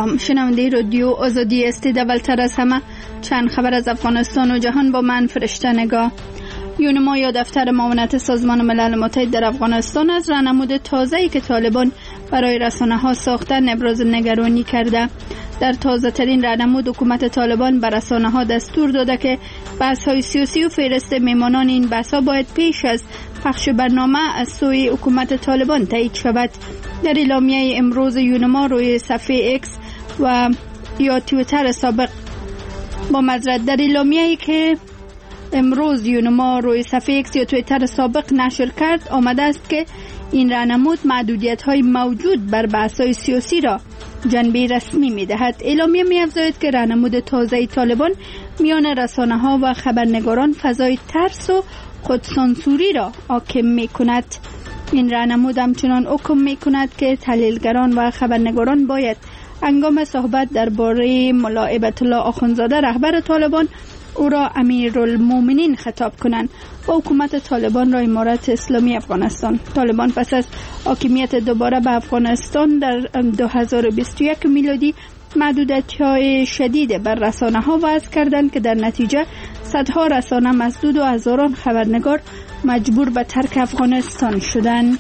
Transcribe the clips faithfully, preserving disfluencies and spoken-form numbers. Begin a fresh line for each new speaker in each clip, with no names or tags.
سلام، شنونده رادیو آزادی هستید. اولتر از همه چند خبر از افغانستان و جهان با من فرشته نگاه. یونما یا دفتر معاونت سازمان ملل متحد در افغانستان از راهنمود تازه‌ای که طالبان برای رسانه‌ها ساختن ابراز نگرانی کرده. در تازه ترین راهنمود حکومت طالبان بر رسانه‌ها دستور داده که بحث‌های سیاسی و فهرست میهمانان این بحث‌ها باید پیش از پخش برنامه از سوی حکومت طالبان تایید شود. در اعلامیه امروز یونما روی صفحه اکس و یا توییتر سابق با مزرد در اعلامیه‌ای که امروز یونما روی صفحه اکس یا توییتر سابق نشر کرد آمده است که این راهنمود محدودیت‌های موجود بر بحث‌های سیاسی را جنبه رسمی می‌دهد. اعلامیه می‌افزاید که راهنمود تازه طالبان میان رسانه‌ها و خبرنگاران فضای ترس و خودسانسوری را حاکم می‌کند. این راهنمود همچنان حکم می‌کند که تحلیلگران و خبرنگاران باید هنگام صحبت درباره ملا هیبت الله آخوندزاده رهبر طالبان او را امیرالمومنین خطاب کنند و حکومت طالبان را امارت اسلامی افغانستان. طالبان پس از حاکمیت دوباره به افغانستان در دو هزار و بیست و یک میلادی محدودیت‌های شدید بر رسانه‌ها وضع کردند که در نتیجه صدها رسانه مسدود و هزاران خبرنگار مجبور به ترک افغانستان شدند.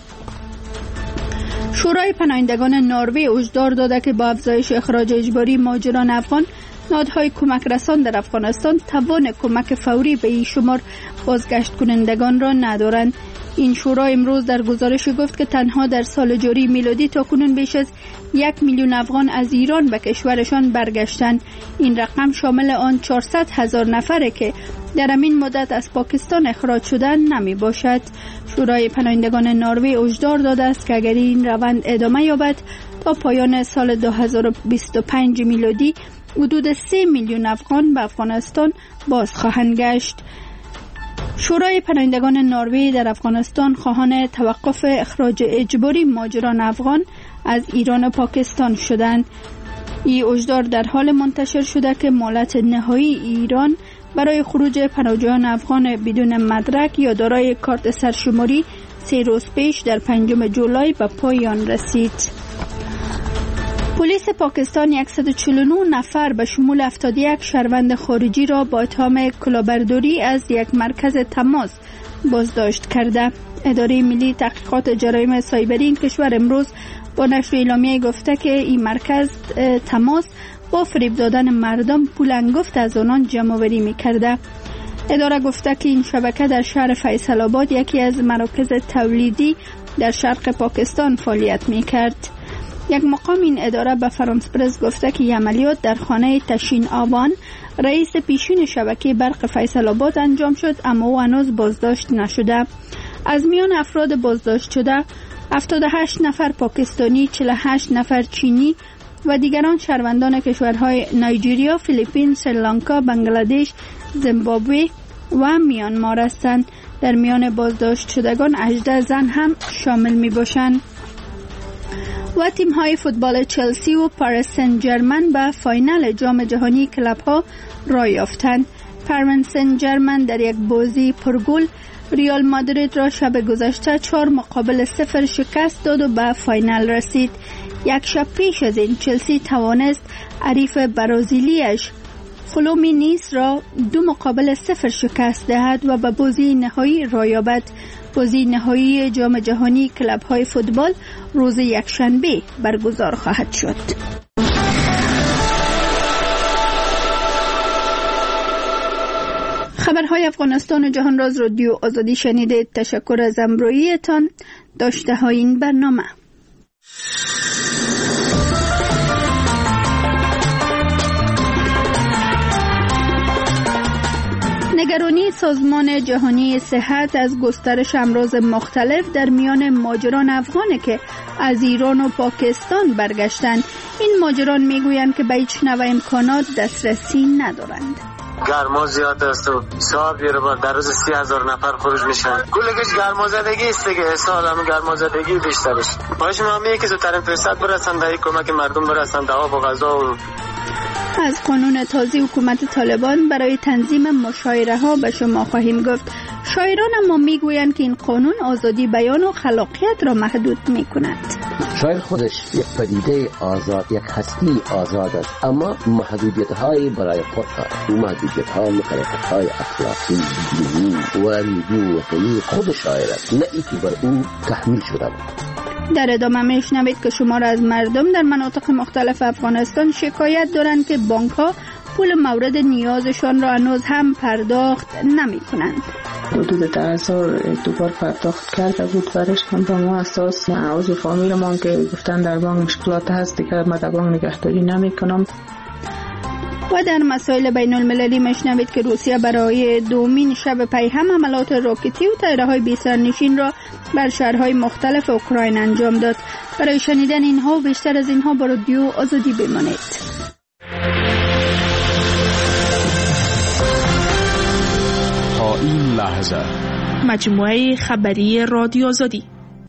شورای پناهندگان نروژ هشدار داده که با افزایش اخراج اجباری مهاجران افغان، نهادهای کمک رسان در افغانستان توان کمک فوری به این شمار بازگشت کنندگان را ندارند. این شورا امروز در گزارش گفت که تنها در سال جاری میلادی تاکنون بیش از یک میلیون افغان از ایران به کشورشان برگشتند. این رقم شامل آن چهارصد هزار نفره که در همین مدت از پاکستان اخراج شدن نمی باشد. شورای پناهندگان نروژ هشدار داده است که اگر این روند ادامه یابد تا پایان سال دو هزار و بیست و پنج میلادی حدود سه میلیون افغان به افغانستان باز خواهند گشت. شورای پناهندگان نروژ در افغانستان خواهان توقف اخراج اجباری مهاجران افغان از ایران و پاکستان شدند. این هشدار در حال منتشر شده که مهلت نهایی ایران برای خروج پناهجویان افغان بدون مدرک یا دارای کارت سرشماری سه روز پیش در پنجم جولای به پایان رسید. پلیس پاکستان صد و چهل و نه نفر به شمول هفتاد و یک شهروند خارجی را با اتهام کلاهبرداری از یک مرکز تماس بازداشت کرده. اداره ملی تحقیقات جرایم سایبری این کشور امروز با نشر اعلامیه گفته که این مرکز تماس با فریب دادن مردم پول انگفت از آنان جمع آوری می‌کرده. اداره گفته که این شبکه در شهر فیصل آباد یکی از مراکز تولیدی در شرق پاکستان فعالیت می‌کرد. یک مقام این اداره به فرانس پرس گفته که عملیات در خانه تشین آبان رئیس پیشین شبکه برق فیصل آباد انجام شد، اما او هنوز بازداشت نشده. از میان افراد بازداشت شده هفتاد و هشت نفر پاکستانی، چهل و هشت نفر چینی و دیگران شهروندان کشورهای نایجریا، فیلیپین، سریلانکا، بنگلادش، زیمبابوه و میانمار هستند. در میان بازداشت شدگان هجده زن هم شامل می باشند. و تیم‌های فوتبال چلسی و پاریس سن ژرمن به فاینال جام جهانی کلب‌ها راه یافتند. پاریس سن ژرمن در یک بازی پرگل ریال مادرید را شب گذشته چهار مقابل صفر شکست داد و به فاینال رسید. یک شب پیش از این چلسی توانست حریف برازیلیش فلومینیس را دو مقابل صفر شکست دهد و به بازی نهایی راه یابد. بازی نهایی جام جهانی کلب‌های فوتبال روز یکشنبه برگزار خواهد شد. خبرهای افغانستان و جهان را از رادیو آزادی شنیدید. تشکر از همراهیتان. داشته های این برنامه. نگرانی سازمان جهانی صحت از گسترش امراض مختلف در میان مهاجران افغانی که از ایران و پاکستان برگشتند. این مهاجران میگویند که به هیچ نوع امکانات دسترسی ندارند.
گرما زیاد است و صاحب یه بار در روز سی هزار نفر خروج میشن. کلش گرمازدگی است دیگه، سال هم گرمازدگی بیشترش. باشه ما میگه که زودتر فرصت برسن در کمک مردم برسن در آب و غذا. و
از قانون تازه حکومت طالبان برای تنظیم مشاعره ها به شما خواهیم گفت. شاعران اما میگویند که این قانون آزادی بیان و خلاقیت را محدود میکند.
اسرائیل خودش یک پدیده آزاد، یک هستی آزاد است، اما محدودیت های برای خود دارد. او محدودیت ها مخالفت های اخلاقی، دینی و میگو وطنی خود شاعر است، نه ای که بر او تحمیل شده بود.
در ادامه میشنوید که شمار از مردم در مناطق مختلف افغانستان شکایت دارند که بانک ها پول مورد نیازشان را هنوز هم پرداخت نمی کنند.
حدود ده هزار دوبار پرداخت کرده بود برش هم به ما اساس عضو فامیل ما که گفتن در بانک مشکلات هست دیگه من در بانک نگهداری نمی کنم.
و در مسائل بین المللی مشنوید که روسیه برای دومین شب پی هم حملات راکتی و طیاره‌های بی سرنشین را بر شهرهای مختلف اوکراین انجام داد. برای شنیدن اینها و بیشتر از اینها با رادیو آزادی بمانید.
تا این لحظه
مجموعه خبری رادیو آزادی.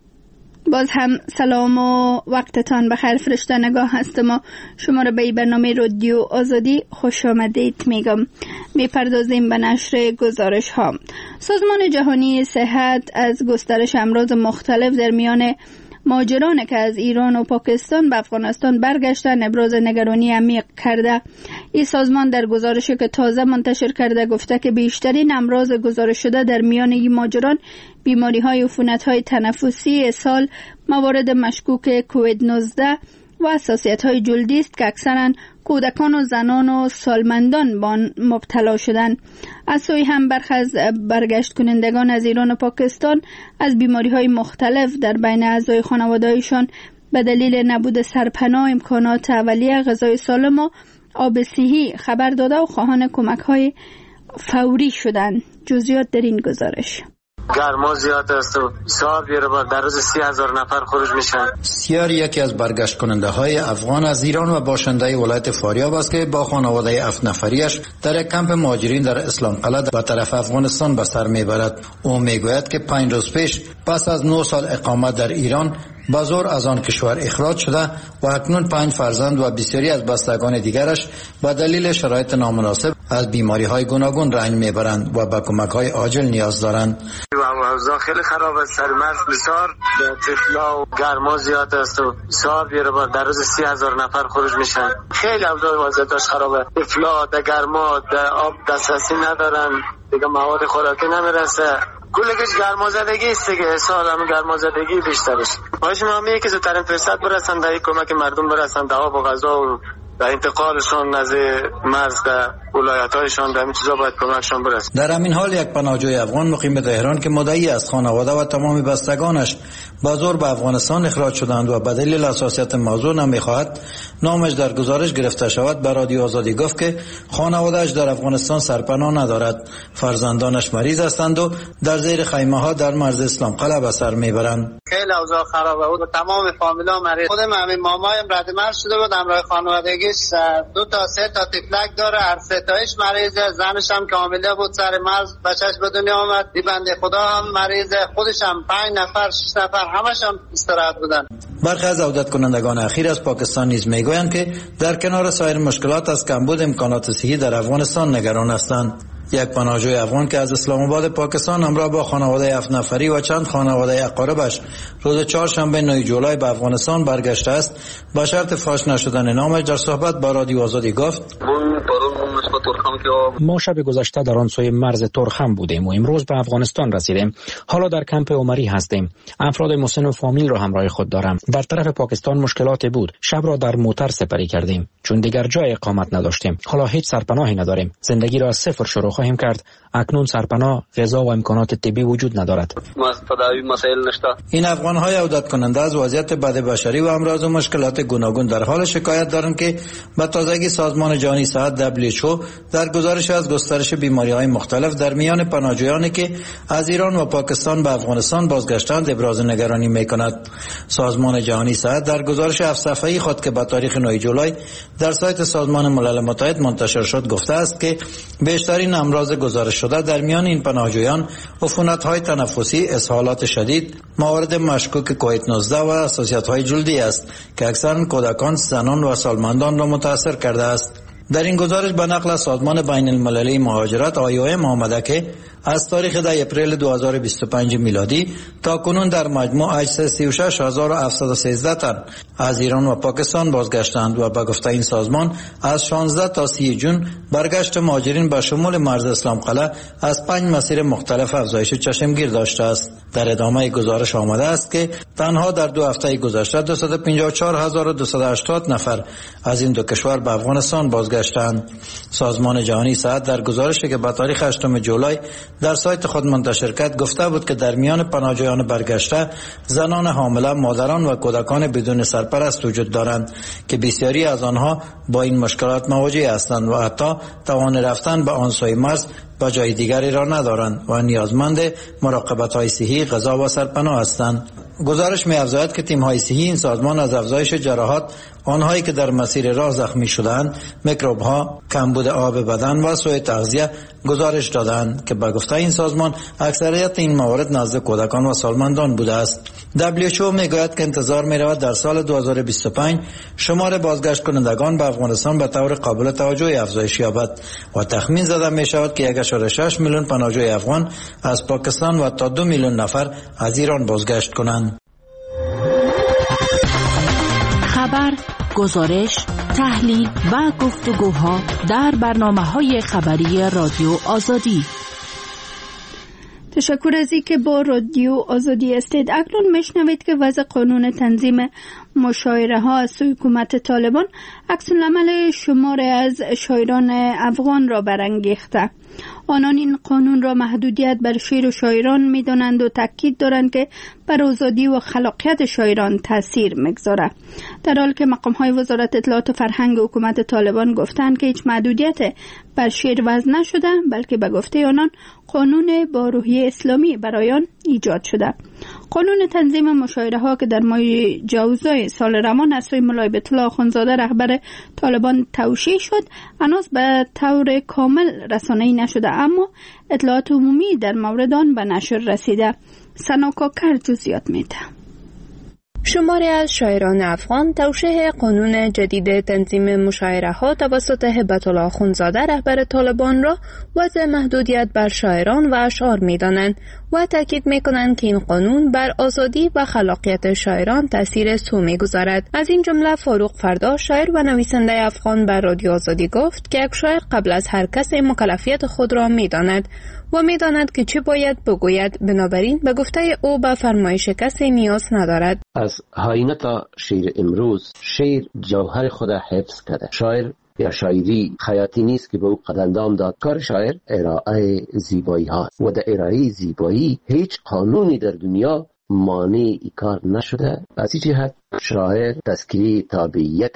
باز هم سلام و وقتتان بخیر فرشتنگاه هستم و شما را به برنامه رادیو آزادی خوش آمدید میگم. میپردازیم به نشر گزارش ها. سازمان جهانی صحت از گسترش امراض مختلف در میان مهاجران که از ایران و پاکستان به افغانستان برگشتن ابراز نگرانی عمیق کرده. این سازمان در گزارشی که تازه منتشر کرده گفته که بیشترین امراض گزارش شده در میان این مهاجران بیماری های عفونت های تنفسی، اسهال، موارد مشکوک کووید نوزده و حساسیت های جلدی است که اکثرا کودکان و زنان و سالمندان با آن مبتلا شدند. از سوی هم برخی از برگشت کنندگان از ایران و پاکستان از بیماری های مختلف در بین اعضای خانواده‌ایشان به دلیل نبود سرپناه، امکانات اولیه، غذای سالم و آب صحی خبر داده و خواهان کمک های فوری شدند. جزئیات در این گزارش.
گرما زیاد است و صاحب یه رو در روز سی هزار نفر خروج میشن.
سیار یکی از برگشت کننده های افغان از ایران و باشنده ولایت فاریاب است که با خانواده هفت نفریش در یک کمپ مهاجرین در اسلام قلعه به طرف افغانستان به سر میبرد. او میگوید که پنج روز پیش پس از نه سال اقامت در ایران با زور از آن کشور اخراج شده و اکنون پنج فرزند و بسیاری از بستگان دیگرش با دلیل شرایط نامناسب از بیماری های گوناگون رنج میبرند و به کمک های عاجل نیاز دارند.
اوضاع خیلی خراب است. سرمرز بسیار طفلا و گرما زیاد است و صاحب یه رو در روز سی هزار نفر خروج میشن. خیلی اوضاع وضعیتش خرابه. طفلا در گرما در آب دسترسی ندارن، دیگه مواد خوراکی نمیرسه. کلش گرمازدگی است که سال هم گرمازدگی بیشترش. باشه ما میگه که زودترین فرصت برسن در کمک مردم برسن در آب و غذا و در انتقالشون از مرز در ولایت‌هایشان، در این چیزا باید کمکشون برسه.
در همین حال یک پناهجوی افغان مقیم تهران که مدعی است خانواده و تمام بستگانش با زور به افغانستان اخراج شدند و به دلیل حساسیت موضوع نمیخواهد نامش در گزارش گرفته شود به رادیو آزادی گفت که خانواده‌اش در افغانستان سرپناه ندارد، فرزندانش مریض هستند و در زیر خیمه ها در مرز اسلام قلعه به سر میبرند.
خیلی اوضاع خرابه بود، تمام فامیلا مریض. خود همین مامایم رد مرز شده بود، همراه خانوادگیش دو تا سه تا طفلک داره، هر سه تایش مریضه، زنش هم که حامله بود سر مرز بچهش به دنیا آمد. دی بنده خدا هم مریضه، خودش هم پنج نفر شش نفر همش هم استراحت بودن.
برخی از عودت کنندگان اخیر از پاکستان نیز میگویند که در کنار سایر مشکلات از کمبود امکانات صحی در افغانستان نگران هستند. یک پناهجوی افغان که از اسلام آباد پاکستان همراه با خانواده هفت نفری و چند خانواده اقاربش روز چهارشنبه نه جولای به افغانستان برگشته است، با شرط فاش نشدن نامش در صحبت با رادیو آزادی گفت:
ما شب گذشته در آن سوی مرز ترخم بودیم و امروز به افغانستان رسیدیم. حالا در کمپ عمری هستیم. افراد مسن و فامیل را همراه خود دارم. در طرف پاکستان مشکلاتی بود. شب را در موتر سپری کردیم چون دیگر جای اقامت نداشتیم. حالا هیچ سرپناهی نداریم. زندگی را از صفر شروع خواهیم کرد. اکنون سرپناه، غذا و امکانات طبی وجود ندارد.
این افغان‌های عودت کننده از وضعیت بد بشری و امراض و مشکلات گوناگون در حال شکایت دارند که به تازگی سازمان جهانی صحت دبلیو اچ او در گزارش از گسترش بیماری‌های مختلف در میان پناهجویانی که از ایران و پاکستان به افغانستان بازگشتند ابراز نگرانی می‌کند. سازمان جهانی صحت در گزارش هفت صفحه‌ای خود که به تاریخ نه جولای در سایت سازمان ملل متحد منتشر شد گفته است که بیشترین امراض گزارش شده در میان این پناهجویان عفونت‌های تنفسی، اسهالات شدید، موارد مشکوک کووید نوزده و حساسیت‌های جلدی است که اکثرا کودکان، زنان و سالمندان را متاثر کرده است. در این گزارش به نقل از سازمان بین المللی مهاجرت آی او ام آمده که از تاریخ ده اپریل دو هزار و بیست و پنج میلادی تا کنون در مجموع اجساد سی و شش هزار و هفتصد و سیزده تن از ایران و پاکستان بازگشتند و به گفته این سازمان از شانزده تا سی جون برگشت مهاجرین به شمول مرز اسلام قلعه از پنج مسیر مختلف افزایش چشمگیر داشته است. در ادامه گزارش آمده است که تنها در دو هفته گذشته دویست و پنجاه و چهار هزار و دویست و هشتاد نفر از این دو کشور به افغانستان بازگشتند. سازمان جهانی صحت در گزارشی که به تاریخ هشتم جولای در سایت خود منتشر کرد گفته بود که در میان پناهجویان برگشته زنان حامله، مادران و کودکان بدون سرپرست وجود دارند که بسیاری از آنها با این مشکلات مواجه هستند و حتی توان رفتن به آن سوی مرز و جای دیگری را ندارند و نیازمند مراقبت‌های صحی، غذا و سرپناه هستند. گزارش می‌افزاید که تیم‌های صحی این سازمان از افزایش جراحات آنهایی که در مسیر راه زخمی شدند، میکروب‌ها، کمبود آب بدن و سوء تغذیه گزارش دادند که به گفته این سازمان اکثریت این موارد نزد کودکان و سالمندان بوده است. دبلیو اچ او میگوید که انتظار می‌رود در سال دو هزار و بیست و پنج شمار بازگشت کنندگان به افغانستان به طور قابل توجهی افزایش یابد و تخمین زده می‌شود که یک و شش میلیون پناهجوی افغان از پاکستان و تا دو میلیون نفر از ایران بازگشت کنند.
خبر، گزارش، تحلیل و گفتگوها در برنامه‌های خبری رادیو آزادی.
تشکر از اینکه با رادیو آزادی هستید. اکنون میشنوید که وضع قانون تنظیم مشاعره ها از سوی حکومت طالبان عکس‌العمل شماری از شاعران افغان را برانگیخته. آنان این قانون را محدودیت بر شعر و شاعران می‌دانند و تاکید دارند که بر آزادی و خلاقیت شاعران تاثیر می‌گذارد، در حالی که مقام‌های وزارت اطلاعات و فرهنگ حکومت طالبان گفتند که هیچ محدودیت بر شعر وضع نشده، بلکه به گفته آنان قانون با روحیه اسلامی برای آن ایجاد شده. قانون تنظیم مشاعره ها که در ماه جوزای سال روان از سوی مولای بیت الله اخوندزاده رهبر طالبان توشیح شد، هنوز به طور کامل رسانه‌ای نشده، اما اطلاعات عمومی در مورد آن به نشر رسیده. سنا کاکر جزئیات میده.
شماری از شاعران افغان توشیح قانون جدید تنظیم مشاعره ها توسط هبت الله اخوندزاده رهبر طالبان را وضع محدودیت بر شاعران و اشعار می دانند و تاکید می کنند که این قانون بر آزادی و خلاقیت شاعران تاثیر سو می گذارد. از این جمله فاروق فردا، شاعر و نویسنده افغان، بر رادیو آزادی گفت که یک شاعر قبل از هر کس مکلفیت خود را می داند و می داند که چه باید بگوید، بنابراین به گفته او به فرمایش کسی نیاز ندارد.
از آینه تا شعر امروز شعر جوهر خود حفظ کرده. شاعر یا شاعری خیاطی نیست که به او قدردان داد. کار شاعر ارائه زیبایی هاست و در ارائه زیبایی هیچ قانونی در دنیا مانع ای کار نشده. از این جهت شاعر تذکری تابعیت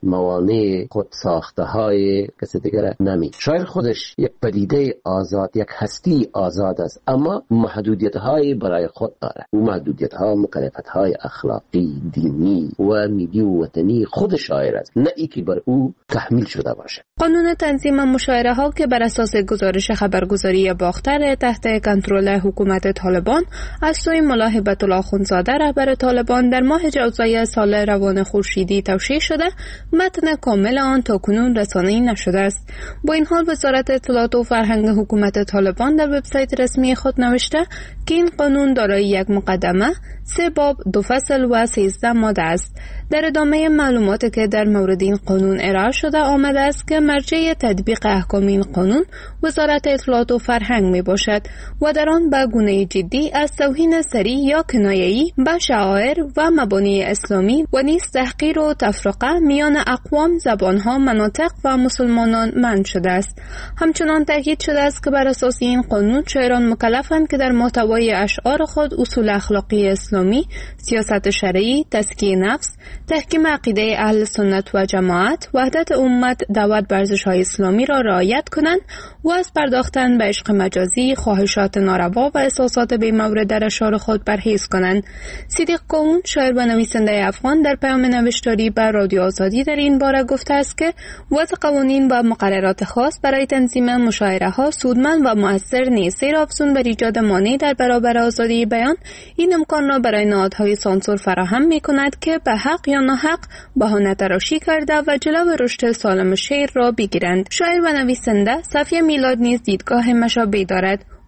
موانع خود ساخته های کسی دیگر نمی. شاعر خودش یک پدیده آزاد، یک هستی آزاد است، اما محدودیت های برای خود داره. او محدودیت ها مکلفیت های اخلاقی، دینی و ملی و وطنی خود شاعر است، نه ای که بر او تحمیل شده باشه.
قانون تنظیم مشاعره ها که بر اساس گزارش خبرگزاری باختر تحت کنترل حکومت طالبان از سوی ملا هبت الله اخوندزاده رهبر طالبان در ماه جوزای سال روان خورشیدی توشیح شده، متن کامل آن تاکنون رسانه‌ای نشده است. با این حال وزارت اطلاعات و فرهنگ حکومت طالبان در وبسایت رسمی خود نوشته که این قانون دارای یک مقدمه، سه باب، دو فصل و سیزده ماده است. در ادامه معلوماتی که در مورد این قانون ارائه شده آمده است که مرجع تطبیق احکام این قانون وزارت اطلاعات و فرهنگ می باشد و در آن به گونه جدی از توهین سری یا کنایه‌ای به شعائر و مبانی اسلامی و نیز تحقیر و تفرقه میان اقوام، زبانها، مناطق و مسلمانان منع شده است. همچنان تاکید شده است که بر اساس این قانون شاعران مکلفند که در محتوای اشعار خود اصول اخلاقی اسلامی، سیاست شرعی، تزکیه نفس، تحکیم عقیده اهل سنت و جماعت، وحدت امت، دعوت به ارزش‌های اسلامی را رعایت کنند و از پرداختن به عشق مجازی، خواهشات ناروا و احساسات بی‌مورد در اشعار خود پرهیز کنند. صدیق کون، شاعر و نویسنده افغان، در پیام نوشتاری بر رادیو آزادی در این باره گفته است که وضع قوانین و مقررات خاص برای تنظیم مشاعره ها سودمند و مؤثر نیست، زیرا افزون بر ایجاد مانع در برابر آزادی بیان این امکان را برای نهادهای سانسور فراهم می کند که به حق یا ناحق بهانه تراشی کرده و جلو رشد سالم شعر را بگیرند. شاعر و نویسنده صفیه میلاد نیز دیدگاه مشابهی دارد.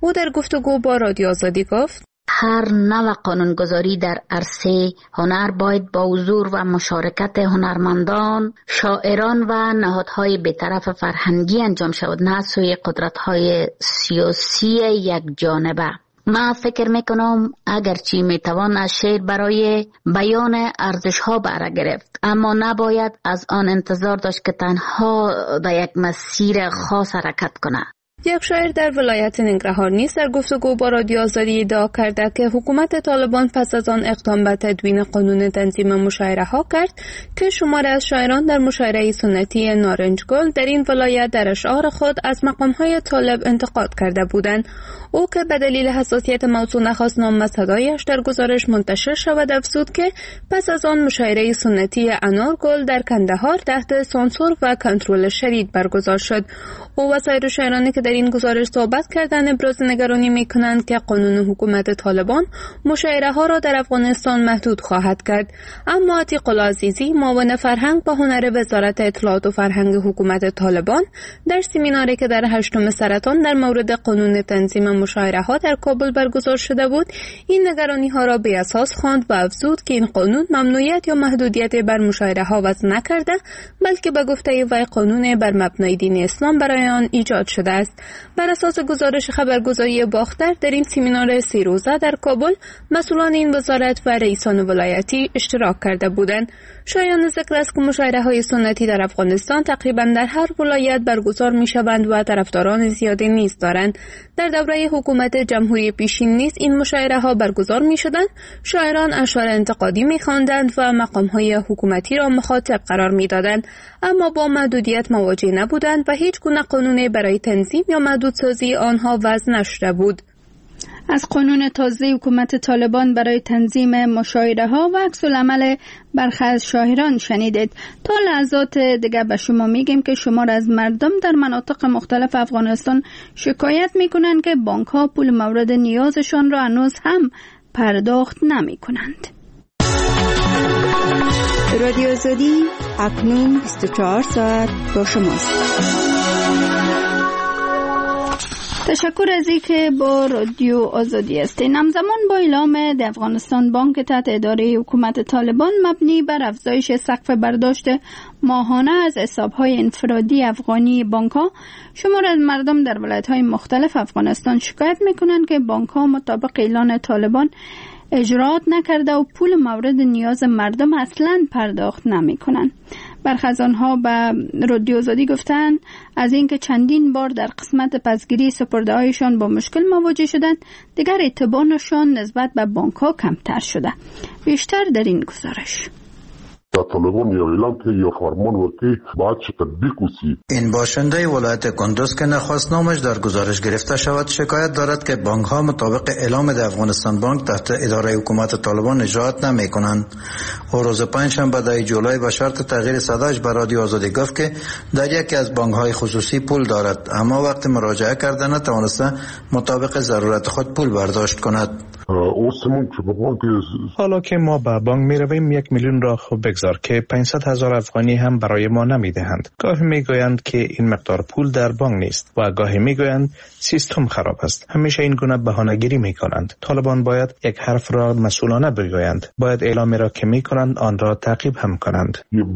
او در گفتگو با رادیو آزادی گفت:
هر نوع قانونگذاری در عرصه هنر باید با حضور و مشارکت هنرمندان، شاعران و نهادهای بی‌طرف فرهنگی انجام شود، نه سوی قدرت‌های سیاسی یک جانبه. من فکر میکنم اگرچه میتوان از شعر برای بیان ارزش‌ها بهره گرفت، اما نباید از آن انتظار داشت که تنها در یک مسیر خاص حرکت کنه.
یک شاعر در ولایت ننگرهار نیز در گفتگو با رادیو آزادی ادعا کرده که حکومت طالبان پس از آن اقدام به تدوین قانون تنظیم مشاعره ها کرد که شماری از شاعران در مشاعره سنتی نارنج گل در این ولایت در اشعار خود از مقام های طالب انتقاد کرده بودند. او که به دلیل حساسیت موضوع نخواست نام صدایش در گزارش منتشر شود، افزود که پس از آن مشاعره سنتی انارگل در کندهار تحت سانسور و کنترل شدید برگزار شد. او و سایر شاعرانی که در این گزارش صحبت کردند ابراز نگرانی می‌کنند که قانون حکومت طالبان مشاعره ها را در افغانستان محدود خواهد کرد. اما عتیق العزیزی، معاون فرهنگ و هنر وزارت اطلاعات و فرهنگ حکومت طالبان، در سمیناری که در هشتم سرطان در مورد قانون تنظیم مشاعره ها در کابل برگزار شده بود، این نگرانی ها را بی اساس خواند و افزود که این قانون ممنوعیت یا محدودیت بر مشاعره ها وضع نکرده، بلکه به گفته وی قانون بر مبنای دین اسلام برای آن ایجاد شده است. بر اساس گزارش خبرگزاری باختر، در این سمینار سی روزه در کابل مسئولان این وزارت و رئیسان ولایتی اشتراک کرده بودند. شایان ذکر است که مشاعره های سنتی در افغانستان تقریبا در هر ولایت برگزار می شوند و طرفداران زیادی نیز دارند. در دوره حکومت جمهوری پیشین نیز این مشاعره ها برگزار می شدند. شاعران اشعار انتقادی می خواندند و مقام های حکومتی را مخاطب قرار می دادند، اما با محدودیت مواجه نبودند و هیچ گونه قانونی برای تنظیم یا محدودسازی آنها وضع نشده بود.
از قانون تازه حکومت طالبان برای تنظیم مشاعره ها و عکس العمل برخی از شاعران شنیدید. تا لحظات دیگه به شما میگیم که شمار از مردم در مناطق مختلف افغانستان شکایت میکنند که بانک ها پول مورد نیازشان را هنوز هم پرداخت نمی کنند.
رادیو آزادی اکنون بیست و چهار ساعت با شماست.
تشکر از اینکه با رادیو آزادی هستید. همزمان با اعلام د افغانستان بانک تحت اداره حکومت طالبان مبنی بر افزایش سقف برداشت ماهانه از حساب‌های انفرادی افغانی بانک‌ها، شمار از مردم در ولایت‌های مختلف افغانستان شکایت می‌کنند که بانک‌ها مطابق اعلان طالبان اجرات نکرده و پول مورد نیاز مردم اصلاً پرداخت نمی‌کنند. برخی از آنها به رادیو آزادی گفتند از اینکه چندین بار در قسمت پسگیری سپرده‌هایشان با مشکل مواجه شدند، دیگر اعتبارشان نسبت به بانک‌ها کمتر شده. بیشتر در این گزارش.
یا طالبان یا اعلام که یا فرمان ورکی باید چه تطبیق وسی.
این باشنده ولایت کندوز که نخواست نامش در گزارش گرفته شود شکایت دارد که بانک ها مطابق اعلام در افغانستان بانک تحت اداره حکومت طالبان اجرات نمی کنند. و روز پنجشنبه ده جولای به شرط تغییر صداش به رادیو آزادی گفت که در یکی از بانک های خصوصی پول دارد، اما وقتی مراجعه کرده نتوانسته مطابق ضرورت خود پول برداشت کند.
حالا که ما به بانک می رویم یک میلیون را خوب بگذار که پانصد هزار افغانی هم برای ما نمی دهند. گاهی می گویند که این مقدار پول در بانک نیست و گاهی می گویند سیستم خراب است. همیشه این گونه بهانه‌گیری می کنند. طالبان باید یک حرف را مسئولانه بگویند. باید اعلامی را که می کنند آن را تعقیب هم کنند.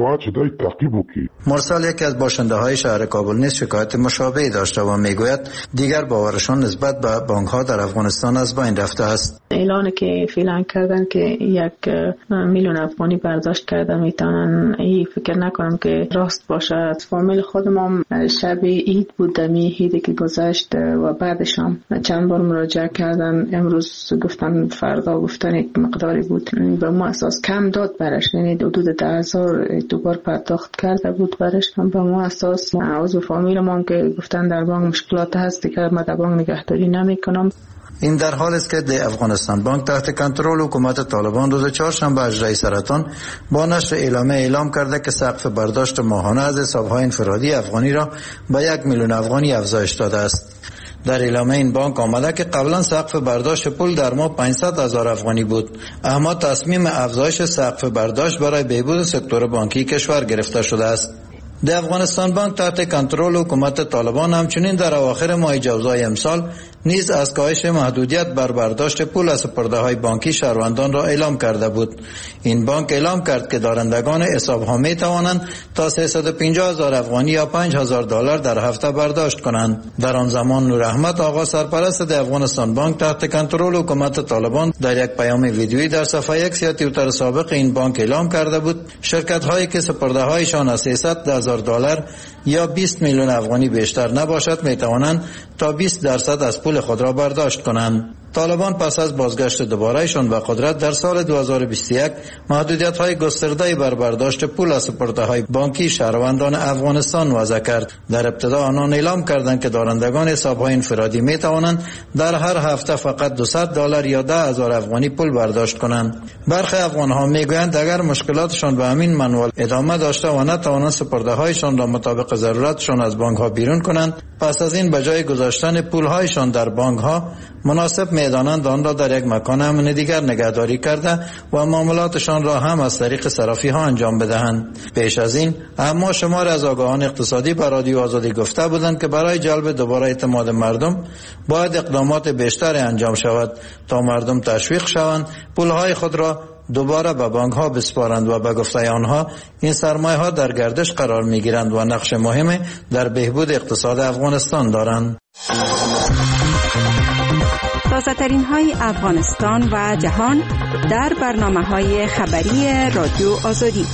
مرسل یکی از باشنده های شهر کابل نیز شکایت مشابهی داشته و می گوید دیگر باورشان نسبت به بانک ها در افغانستان از بین رفته است.
اعلان که فعلا کردن که یک میلیون افغانی برداشت کردن میتونن، این فکر نکنم که راست باشه. فامیل خودم هم شب عید بود، دمی عیدی که گذشت و بعدش هم چند بار مراجعه کردن. امروز گفتن فردا گفتن یک مقداری بود و ما اساس کم داد برش، یعنی حدود ده هزار دوبار پرداخت کرده بود برش. به ما اساس عضو فامیل ما هم که گفتن در بانک مشکلات هست که من در بانک نگهداری نمیکنم.
این در حال است که د افغانستان بانک تحت کنترل حکومت طالبان روز چهارشنبه اجرای سرطان با نشر اعلامیه اعلام کرده که سقف برداشت ماهانه از حساب‌های انفرادی افغانی را به یک میلیون افغانی افزایش داده است. در اعلامیه این بانک آمده که قبلا سقف برداشت پول در ماه پانصد هزار افغانی بود، اما تصمیم افزایش سقف برداشت برای بهبود سکتور بانکی کشور گرفته شده است. در افغانستان بانک تحت کنترل حکومت طالبان همچنین در اواخر ماه جوزای امسال نیز از کاهش محدودیت بر برداشت پول از سپرده‌های بانکی شهروندان را اعلام کرده بود. این بانک اعلام کرد که دارندگان حساب‌ها می توانند تا سیصد و پنجاه هزار افغانی یا پنج هزار دلار در هفته برداشت کنند. در آن زمان نور احمد آقا سرپرست افغانستان بانک تحت کنترل حکومت طالبان در یک پیام ویدیویی در صفحه اکس یا توییتر سابق این بانک اعلام کرده بود شرکت‌هایی که سپرده‌هایشان از سیصد هزار دلار یا بیست میلیون افغانی بیشتر نباشد می توانند تا بیست درصد از پول خود را برداشت کنند. طالبان پس از بازگشت دوبارهشان به قدرت در سال دو هزار و بیست و یک محدودیت‌های گسترده بر برداشت پول از سپرده‌های بانکی شهروندان افغانستان وضع کرد. در ابتدا آنان اعلام کردند که دارندگان حساب‌های انفرادی می توانند در هر هفته فقط دویست دلار یا ده هزار افغانی پول برداشت کنند. برخی افغان‌ها میگویند اگر مشکلاتشان به همین منوال ادامه داشته و نتوانند سپرده‌هایشان را مطابق ضرورتشان از بانک‌ها بیرون کنند، پس از این به جای گذاشتن پول‌هایشان در بانک‌ها مناسب میدانند آن را در یک مکان امن دیگر نگهداری کرده و معاملاتشان را هم از طریق صرافی ها انجام بدهند. پیش از این اما شمار از آگاهان اقتصادی به رادیو آزادی گفته بودند که برای جلب دوباره اعتماد مردم باید اقدامات بیشتری انجام شود تا مردم تشویق شوند پولهای خود را دوباره به بانک ها بسپارند و به گفته آنها این سرمایه ها در گردش قرار می گیرند و نقش مهمی در بهبود اقتصاد افغانستان دارند.
تازه ترین های افغانستان و جهان در برنامه های خبری رادیو آزادی.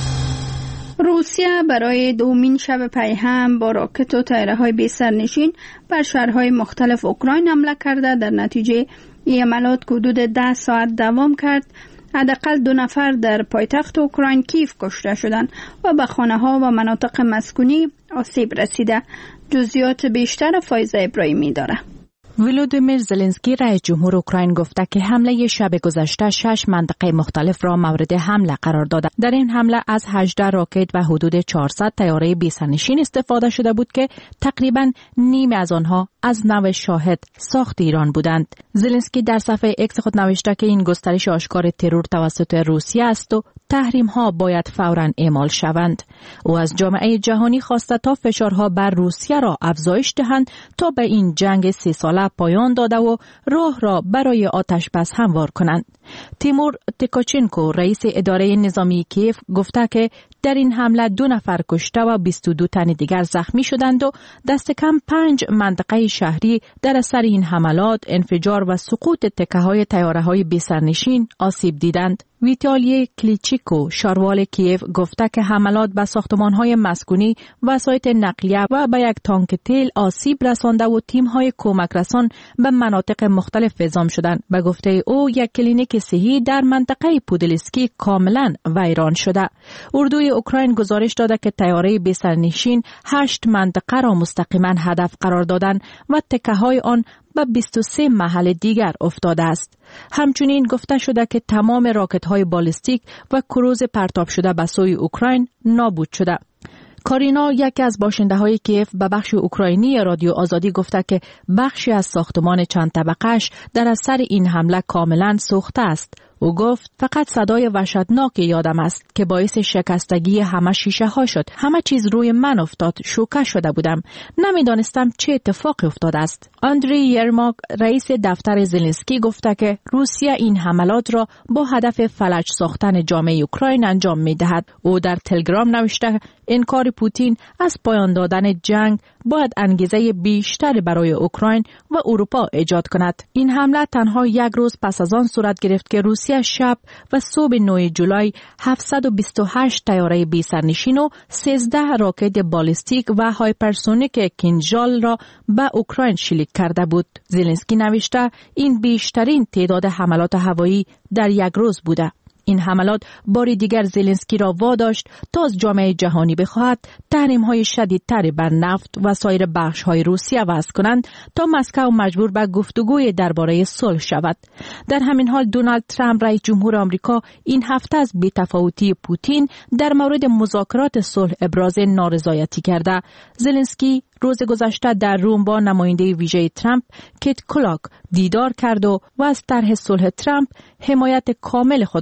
روسیه برای دومین شب پی هم با راکت و طیاره های بی سرنشین بر شهرهای مختلف اوکراین حمله کرده. در نتیجه این عملیات که حدود ده ساعت دوام کرد، حداقل دو نفر در پایتخت اوکراین کیف کشته شدند و به خانه ها و مناطق مسکونی آسیب رسیده. جزئیات بیشتر فایزه ابراهیمی داره.
ولودیمیر زلنسکی رئیس جمهور اوکراین گفته که حمله شب گذشته شش منطقه مختلف را مورد حمله قرار داده. در این حمله از هجده راکت و حدود چهارصد طیاره بی‌سرنشین استفاده شده بود که تقریباً نیمی از آنها از نو شاهد ساخت ایران بودند. زلنسکی در صفحه اکس خود نوشته که این گسترش آشکار ترور توسط روسیه است و تحریم ها باید فوراً اعمال شوند. او از جامعه جهانی خواسته تا فشارها بر روسیه را افزایش دهند تا به این جنگ سی ساله پایان داده و راه را برای آتش بس هموار کنند. تیمور تیکاچنکو رئیس اداره نظامی کیف گفته که در این حمله دو نفر کشته و بیست و دو تن دیگر زخمی شدند و دست کم پنج منطقه شهری در اثر این حملات انفجار و سقوط تکه‌های طیاره‌های بی‌سرنشین آسیب دیدند. ویتالی کلیچیکو شاروال کیف گفته که حملات به ساختمان‌های مسکونی، وسایط نقلیه و به یک تانک تیل آسیب رسانده و تیم‌های کمک رسان به مناطق مختلف اعزام شدند. به گفته او یک کلینیک صحی در منطقه پودلسکی کاملا ویران شده. اردوی اوکراین گزارش داده که طیاره بی‌سرنشین هشت منطقه را مستقیما هدف قرار دادند و تکه‌های آن به بیست و سه محل دیگر افتاده است. همچنین گفته شده که تمام راکت‌های بالستیک و کروز پرتاب شده به سوی اوکراین نابود شده. کارینا یکی از باشنده‌های کیف به بخش اوکراینی رادیو آزادی گفته که بخشی از ساختمان چند طبقه‌اش در اثر این حمله کاملا سوخته است. او گفت فقط صدای وحشتناک یادم است که باعث شکستگی همه شیشه ها شد. همه چیز روی من افتاد. شوکه شده بودم. نمیدانستم چه اتفاقی افتاده است. آندری یرماک رئیس دفتر زلنسکی گفته که روسیه این حملات را با هدف فلج ساختن جامعه اوکراین انجام می دهد. او در تلگرام نوشته انکار پوتین از پایان دادن جنگ باید انگیزه بیشتری برای اوکراین و اروپا ایجاد کند. این حمله تنها یک روز پس از آن صورت گرفت که روسیه شب و صبح نه جولای هفتصد و بیست و هشت طیاره بی‌سرنشین و سیزده راکت بالستیک و هایپرسونیک کینژال را به اوکراین شلیک کرده بود. زلنسکی نوشته این بیشترین تعداد حملات هوایی در یک روز بوده. این حملات باری دیگر زلنسکی را واداشت تا از جامعه جهانی بخواهد تحریم‌های شدیدتری بر نفت و سایر بخش‌های روسیه وضع کنند تا مسکو مجبور به گفتگوی درباره صلح شود. در همین حال دونالد ترامپ رئیس جمهور آمریکا این هفته از بی‌تفاوتی پوتین در مورد مذاکرات صلح ابراز نارضایتی کرده. زلنسکی روز گذشته در روم با نماینده ویژه ترامپ کیت کلاک دیدار کرد و از طرح صلح ترامپ حمایت کامل خود را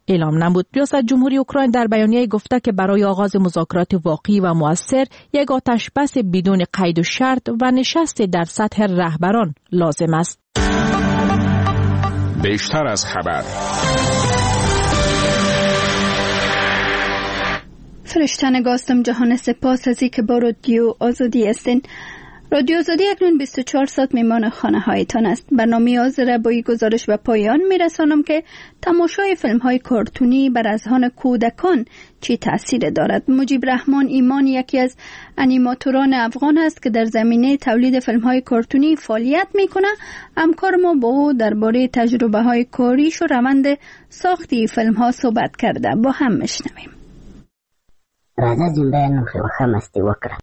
اعلام نمود. ریاست جمهوری اوکراین در بیانیه گفته که برای آغاز مذاکرات واقعی و مؤثر یک آتش بس بدون قید و شرط و نشست در سطح رهبران لازم است.
بیشتر از خبر.
فرشتن گاستم جهان سپاس از که با رادیو آزادی هستین. رادیو آزادی اکنون بیست و چهار ساعت میمان خانه هایتان است. برنامه آزره با گزارش به پایان میرسانم که تماشای فیلم های کارتونی بر اذهان کودکان چی تأثیر دارد. مجیب رحمان ایمان یکی از انیماتوران افغان است که در زمینه تولید فیلم های کارتونی فعالیت میکنه. همکار ما با او درباره تجربه های کاریش و روند ساختی فیلم ها صحبت کرده. با هم میشنویم.
راځه جنبه نو خو مستی وکړه.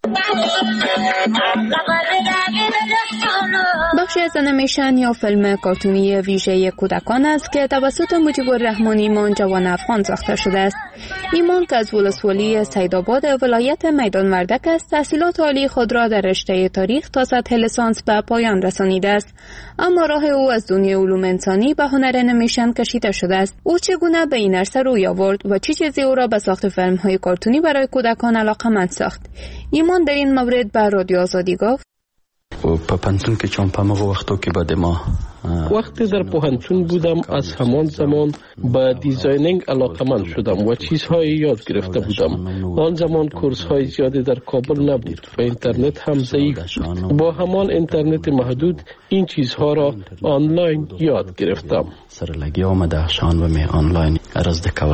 بخشی از انیمیشن یا فیلم کارتونی ویژه کودکان است که توسط مجیب الرحمن ایمان جوان افغان ساخته شده است. ایمان که از ولسوالی سیدآباد ولایت میدان وردک است، تحصیلات عالی خود را در رشته تاریخ تا سطح لیسانس به پایان رسانیده است، اما راه او از دنیای علوم انسانی به هنر انیمیشن کشیده شده است. او چگونه به این عرصه روی آورد و چه چیزی او را به ساخت فیلم های کارتونی برای کودکان علاقه‌مند ساخت؟ ایمان در این مورد به رادیو آزادی گفت:
په پانتون کې چون په مغه وختو کې بعد ما
وقتی در پوهنتون بودم از همان زمان به دیزاینینگ علاقه‌مند شدم و چیزهایی یاد گرفته بودم. آن زمان کورس‌های زیادی در کابل نبود و اینترنت هم ضعیف بود. با همان اینترنت محدود این چیزها را آنلاین یاد گرفتم.
سره لګي اومده شان و می آنلاین ارز دکول.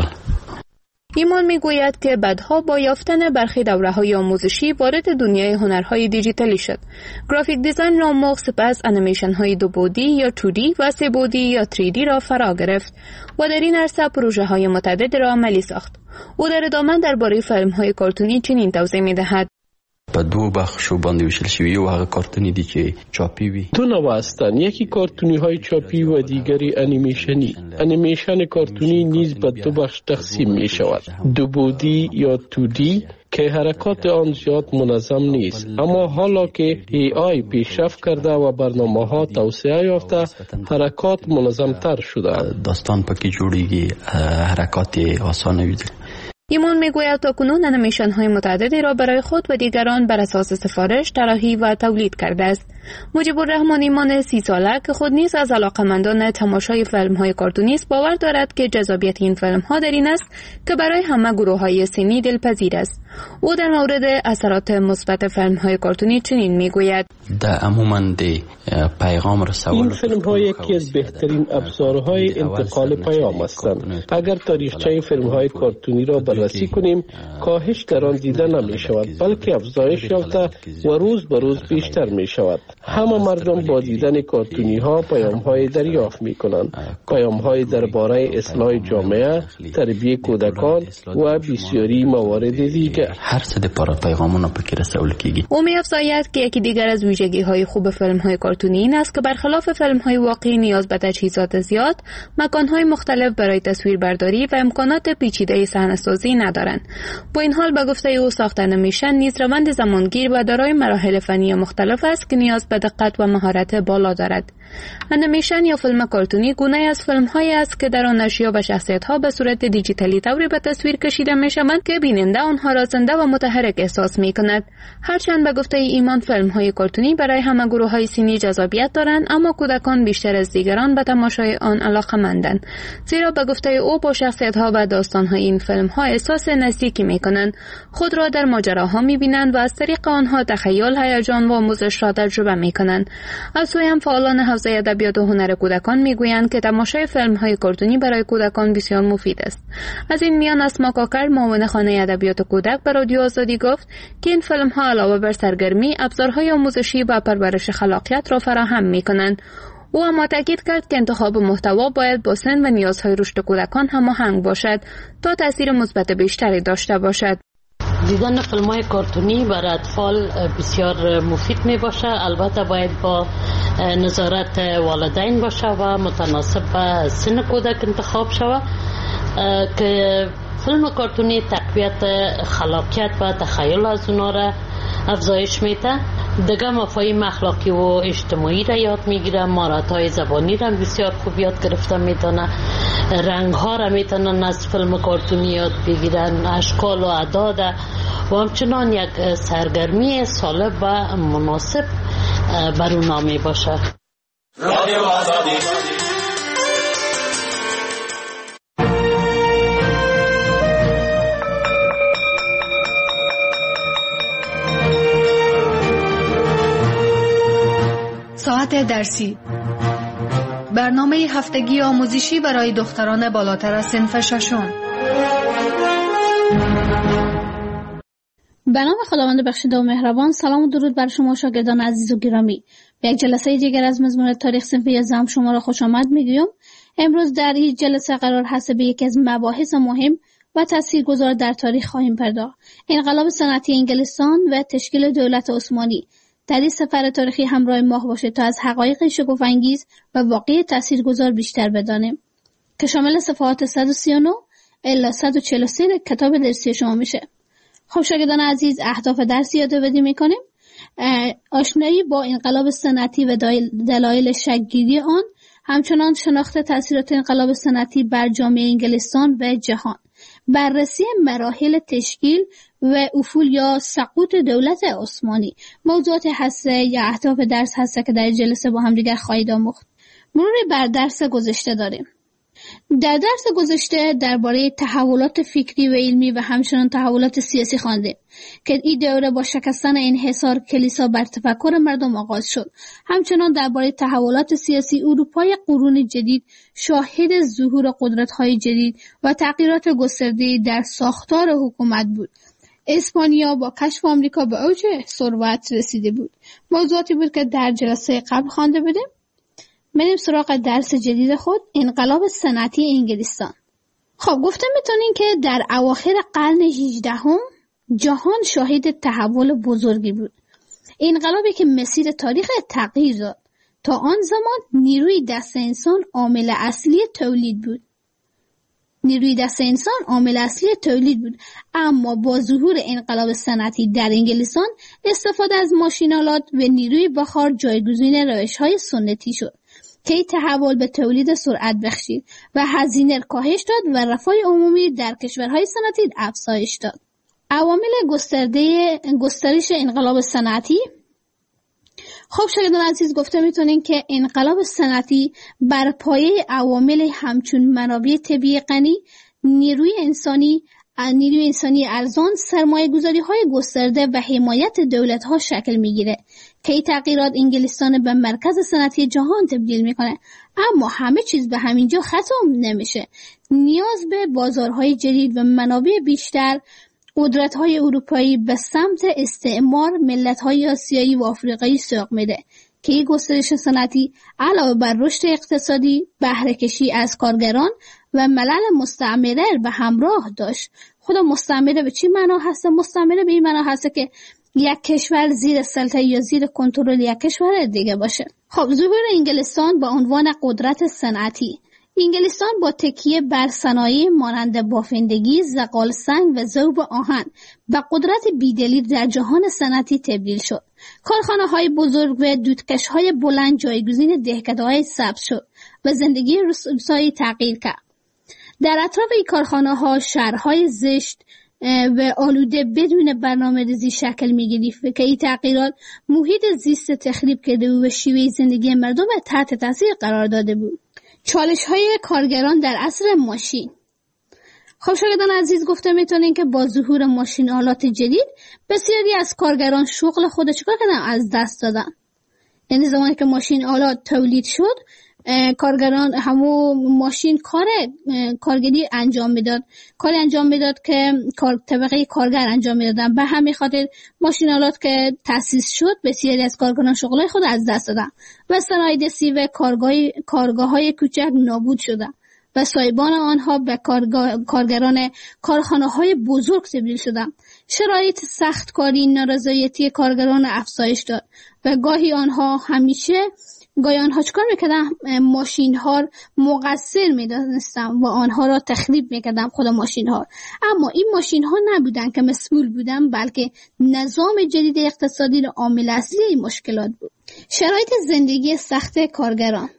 ایمان میگوید که بعدها با یافتن برخی دوره‌های آموزشی وارد دنیای هنرهای دیجیتالی شد. گرافیک دیزاین را آموخت، سپس انیمیشن‌های دو بعدی یا دو دی و سه بعدی یا سه دی را فرا گرفت و در این عرصه پروژه‌های متعدد را عملی ساخت. او در ادامه درباره فیلم‌های کارتونی چنین توضیح می‌دهد:
په دو بخشو باندې وشل شوی او هغه کارتونی دي چې چاپی وي.
دو نوع هستند، یکی کارتونی های چاپی و دیگری انیمیشنی. انیمیشن کارتونی نیز به دو بخش تقسیم می شود: دو بعدی یا دو دی که حرکات آن زیاد منظم نیست، اما حالا که ای آی پیشرفت کرده و برنامه ها توسعه یافته حرکات منظم تر شده.
داستان پکې جوړیږي، حرکات آسان وي.
ایمان میگوید تاکنون انیمیشن های متعددی را برای خود و دیگران بر اساس سفارش طراحی و تولید کرده است. مجیب الرحمن ایمان سی ساله که خود نیز از علاقه‌مندان تماشای فیلم های کارتونی است باور دارد که جذابیت این فیلم ها در این است که برای همه گروه های سنی دلپذیر است. او در مورد اثرات مثبت فیلم های کارتونی چنین میگوید:
در عموما دی پیغام رسول
این فیلم ها یکی از بهترین ابزارهای انتقال پیام هستند. اگر تاریخچه فیلم های کارتونی را بررسی کنیم، کاهش در آن دیده نمی شود، بلکه افزایش یافته و روز به روز بیشتر می شود. همه مردم با دیدن کارتونی ها پیام های دریافت می کنند، پیام های درباره اصلاح جامعه، تربیت کودکان و بسیاری موارد دیگر.
هر څه د پر پیغامونه پکې رسول کیږي.
او می افزاید که یکی دیگر از ویژگی های خوب فیلم های کارتونی این است که برخلاف فیلم های واقعی نیاز به تجهیزات زیاد، مکان های مختلف برای تصویربرداری و امکانات پیچیده صحنه‌سازی ندارند. با این حال به گفته او ساخت انیمیشن نیز روند زمانگیر و دارای مراحل فنی مختلف است که نیاز به دقت و مهارت بالا دارد. انیمیشن یا فیلم کارتونی گونه از فیلم هایی است که در آن اشیا و شخصیت ها به صورت دیجیتالی طوری به تصویر کشیده می شوند که بیننده آنها را زنده و متحرک احساس می کند. هرچند به گفته ایمان فیلم های کارتونی برای همه گروه های سنی جذابیت دارند، اما کودکان بیشتر از دیگران به تماشای آن علاقه‌مندند، زیرا به گفته او با شخصیت ها و داستان های این فیلم ها احساس نزدیکی می کنند، خود را در ماجراها می بینند و از طریق آنها تخیل، هیجان و آموزش را تجربه می کنند. از سوی هم فعالان حوزه ادبیات و هنر کودکان می گویند که تماشای فیلم های کارتونی برای کودکان بسیار مفید است. از این میان اسما کاکر، معاون خانه ادبیات کودک، به رادیو آزادی گفت که این فیلم ها علاوه بر سرگرمی، ابزارهای آموزشی و پرورش خلاقیت را فراهم می کنند. او اما تاکید کرد که انتخاب محتوا باید با سن و نیازهای رشد کودکان هماهنگ باشد تا تاثیر مثبت بیشتری داشته باشد.
دیدن فیلم‌های کارتونی برای اطفال بسیار مفید می باشه، البته باید با نظارت والدین باشه و متناسب با سن کودک انتخاب شود که فیلم کارتونی تقویت خلاقیت و تخیل از اونا را افزایش میده. دیگه مفاهیم اخلاقی و اجتماعی را یاد میگیره، مهارت‌های زبانی را بسیار خوب یاد گرفته میتونه رنگ ها را میتونن از فیلم کارتونی یاد بگیرن، اشکال و اعداد و همچنان یک سرگرمی سالم و مناسب بر اونا می باشه. رادیو آزادی.
ساعت درسی، برنامه هفتگی آموزشی برای دختران بالاتر از صنف ششم.
به نام خداوند بخشنده و مهربان. سلام و درود بر شما شاگردان عزیز و گرامی. به یک جلسه دیگر از مضمون تاریخ صنف یازدهم شما را خوش آمد میگویم. امروز در این جلسه قرار هست به یکی از مباحث مهم و تاثیرگذار در تاریخ خواهیم پرداخت: انقلاب صنعتی انگلستان و تشکیل دولت عثمانی. در این سفر تاریخی همراه ما باشید تا از حقایق شگفت‌انگیز و واقعی تاثیرگذار بیشتر بدانیم که شامل صفحات صد و سی و نه الی صد و چهل و سه کتاب درسی شما میشه. خب شاگردان عزیز، اهداف درس یادآوری میکنیم: آشنایی با انقلاب صنعتی و دلایل شکل‌گیری آن، همچنان شناخت تاثیرات انقلاب صنعتی بر جامعه انگلستان و جهان، بررسی مراحل تشکیل و افول یا سقوط دولت عثمانی. موضوعات هسته یا اهداف درس هسته که در جلسه با هم دیگر خواهید آموخت. مروری بر درس گذشته داریم. در درس گذشته درباره تحولات فکری و علمی و همچنان تحولات سیاسی خواندیم که این دوره با شکستن انحصار کلیسا بر تفکر مردم آغاز شد. همچنان درباره تحولات سیاسی اروپای قرون جدید شاهد ظهور قدرت‌های جدید و تغییرات گسترده در ساختار حکومت بود. اسپانیا با کشف آمریکا به اوج ثروت رسیده بود. موضوعاتی بود که در جلسه قبل خوانده بودیم. بریم سراغ درس جدید خود: انقلاب صنعتی انگلستان. خب گفته میتونین که در اواخر قرن هجدهم جهان شاهد تحول بزرگی بود. انقلابی که مسیر تاریخ تغییر داد. تا آن زمان نیروی دست انسان عامل اصلی تولید بود. نیروی دست انسان عامل اصلی تولید بود، اما با ظهور انقلاب صنعتی در انگلستان استفاده از ماشین‌آلات و نیروی بخار جایگزین روش‌های سنتی شد که این تحول به تولید سرعت بخشید و هزینه کاهش داد و رفاه عمومی در کشورهای صنعتی افزایش داد. عوامل گسترده گسترش انقلاب صنعتی. خب شاگردان عزیز، گفته میتونین که انقلاب صنعتی بر پایه عوامل همچون منابع طبیعی غنی، نیروی انسانی نیروی انسانی ارزان، سرمایه گذاری های گسترده و حمایت دولت ها شکل میگیره که این تغییرات انگلستان به مرکز صنعتی جهان تبدیل میکنه. اما همه چیز به همینجا ختم نمیشه. نیاز به بازارهای جدید و منابع بیشتر قدرت‌های اروپایی به سمت استعمار ملت‌های آسیایی و آفریقایی سوق میده که این گسترش صنعتی علاوه بر رشد اقتصادی، بهره‌کشی از کارگران و ملل مستعمره به همراه داشت. خدا مستعمره به چی معنا هست؟ مستعمره به این معنا هست که یک کشور زیر سلطه یا زیر کنترل یک کشور دیگه باشه. خب ظهور انگلستان با عنوان قدرت صنعتی. انگلستان با تکیه بر صنایع مانند بافندگی، زغال سنگ و ذوب آهن به قدرت بیدلیل در جهان صنعتی تبدیل شد. کارخانه‌های بزرگ و دودکش‌های بلند جایگزین دهکده‌های سبز شد و زندگی روستایی تغییر کرد. در اطراف این کارخانه‌ها شهرهای زشت و آلوده بدون برنامه‌ریزی شکل می‌گرفت که این تغییرات محیط زیست تخریب کرده و شیوه زندگی مردم تحت تاثیر قرار داده بود. چالش‌های کارگران در عصر ماشین. خب شاگردان عزیز، گفته میتونین که با ظهور ماشین آلات جدید بسیاری از کارگران شغل خود چکار کردن از دست دادن. یعنی زمانی که ماشین آلات تولید شد، کارگران همو ماشین کار کارگری انجام میداد، کاری انجام میداد که کار طبقه کارگر انجام میدادن. به همین خاطر ماشین آلات که تأسیس شد بسیاری از کارگران شغلای خود از دست دادن و صنایع دستی و کارگاه کارگاه‌های کوچک نابود شدن و سایبان آنها به کارگاه کارگران کارخانه‌های بزرگ تبدیل شدند. شرایط سخت کاری نارضایتی کارگران افزایش داد و گاهی آنها همیشه گاهی آنها چکار میکردن؟ ماشین ها مقصر میدانستن و آنها را تخریب میکردن خود ماشین ها. اما این ماشین ها نبودن که مسئول بودن، بلکه نظام جدید اقتصادی را عامل اصلی این مشکلات بود. شرایط زندگی سخت کارگران.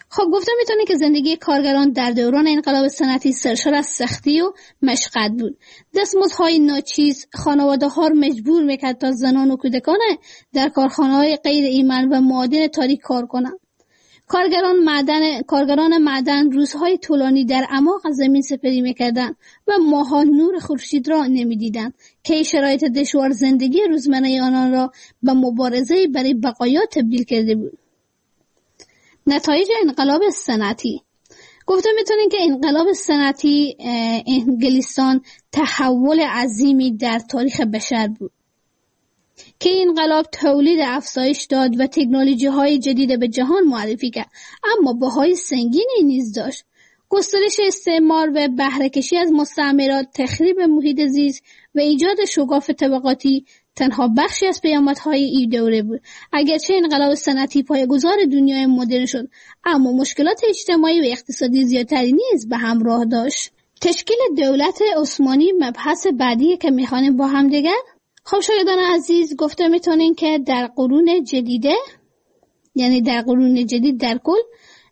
خب گفتم میتونه که زندگی کارگران در دوران انقلاب صنعتی سرشار از سختی و مشقت بود. دستمزدهای ناچیز خانواده ها رو مجبور میکرد تا زنان و کودکان در کارخانه های غیر ایمن و معادن تاریک کار کنند. کارگران معدن کارگران معدن روزهای طولانی در اعماق زمین سپری میکردند و ماها نور خورشید را نمیدیدند که شرایط دشوار زندگی روزمره آنان را به مبارزه برای بقایا تبدیل کرده بود. نتایج انقلاب صنعتی. گفتم میتونین که انقلاب صنعتی انگلستان تحول عظیمی در تاریخ بشر بود که این انقلاب تولید افزایش داد و تکنولوژی های جدید به جهان معرفی کرد، اما بهای سنگینی نیز داشت. گسترش استعمار و بهره کشی از مستعمرات، تخریب محیط زیست و ایجاد شکاف طبقاتی تنها بخشی از پیامدهای این دوره بود. اگرچه انقلاب صنعتی پایه‌گذار دنیای مدرن شد، اما مشکلات اجتماعی و اقتصادی زیادتری نیز به همراه داشت. تشکیل دولت عثمانی مبحث بعدی که میخوانیم با هم دیگر. خب شاگردان عزیز، گفته میتونین که در قرون جدیده، یعنی در قرون جدید در کل،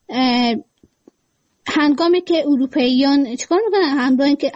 هنگامی که اروپاییان چیکار میکنن؟ همراه که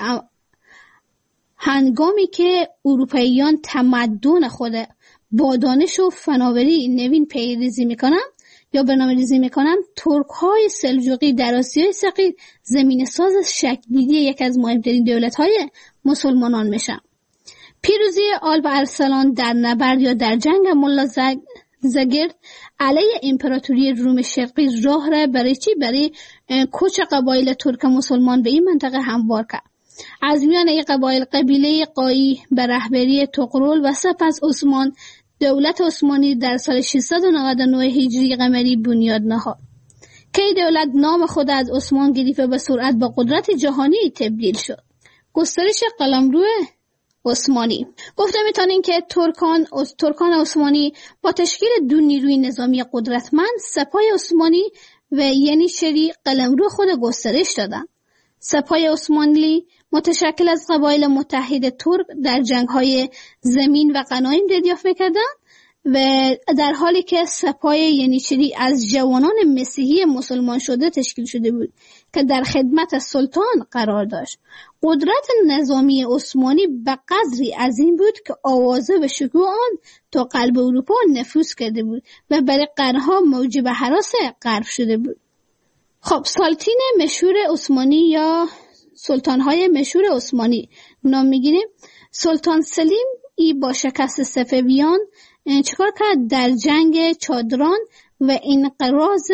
هنگامی که اروپاییان تمدن خود با دانش و فناوری نوین پیریزی میکنن یا برنامه‌ریزی میکنن، ترک های سلجوقی در آسیای صغیر زمین ساز شکل‌گیری یک از مهمترین دولت های مسلمانان میشن. پیروزی آلپ ارسلان در نبرد یا در جنگ ملا زگرد علیه امپراتوری روم شرقی راه را برای چی؟ برای کوچ قبایل ترک مسلمان به این منطقه هموار کرد. از میان این قبایل قبیله قایی به رهبری طغرل و سپس عثمان، دولت عثمانی در سال ششصد و نود و نه هجری قمری بنیاد نهاد که این دولت نام خود از عثمان گرفت و به سرعت به قدرت جهانی تبدیل شد. گسترش قلمرو عثمانی. گفته میتونین که ترکان ترکان عثمانی با تشکیل دو نیروی نظامی قدرتمند، سپاه عثمانی و ینیشری، قلمرو خود گسترش دادند. سپاه عثمانی متشکل از قبایل متحد ترک در جنگ‌های زمین و غنایم دریافت می‌کردند و در حالی که سپاه ینیشری از جوانان مسیحی مسلمان شده تشکیل شده بود که در خدمت سلطان قرار داشت. قدرت نظامی عثمانی به قدری عظیم بود که آوازه و شکوه آن تا قلب اروپا نفوذ کرده بود و برای قرنها موجب هراس غرب شده بود. خب سلاطین مشهور عثمانی یا سلطان‌های مشهور عثمانی نام می‌گیریم. سلطان سلیم ای با شکست صفویان چیکار کرد؟ در جنگ چادران و انقراض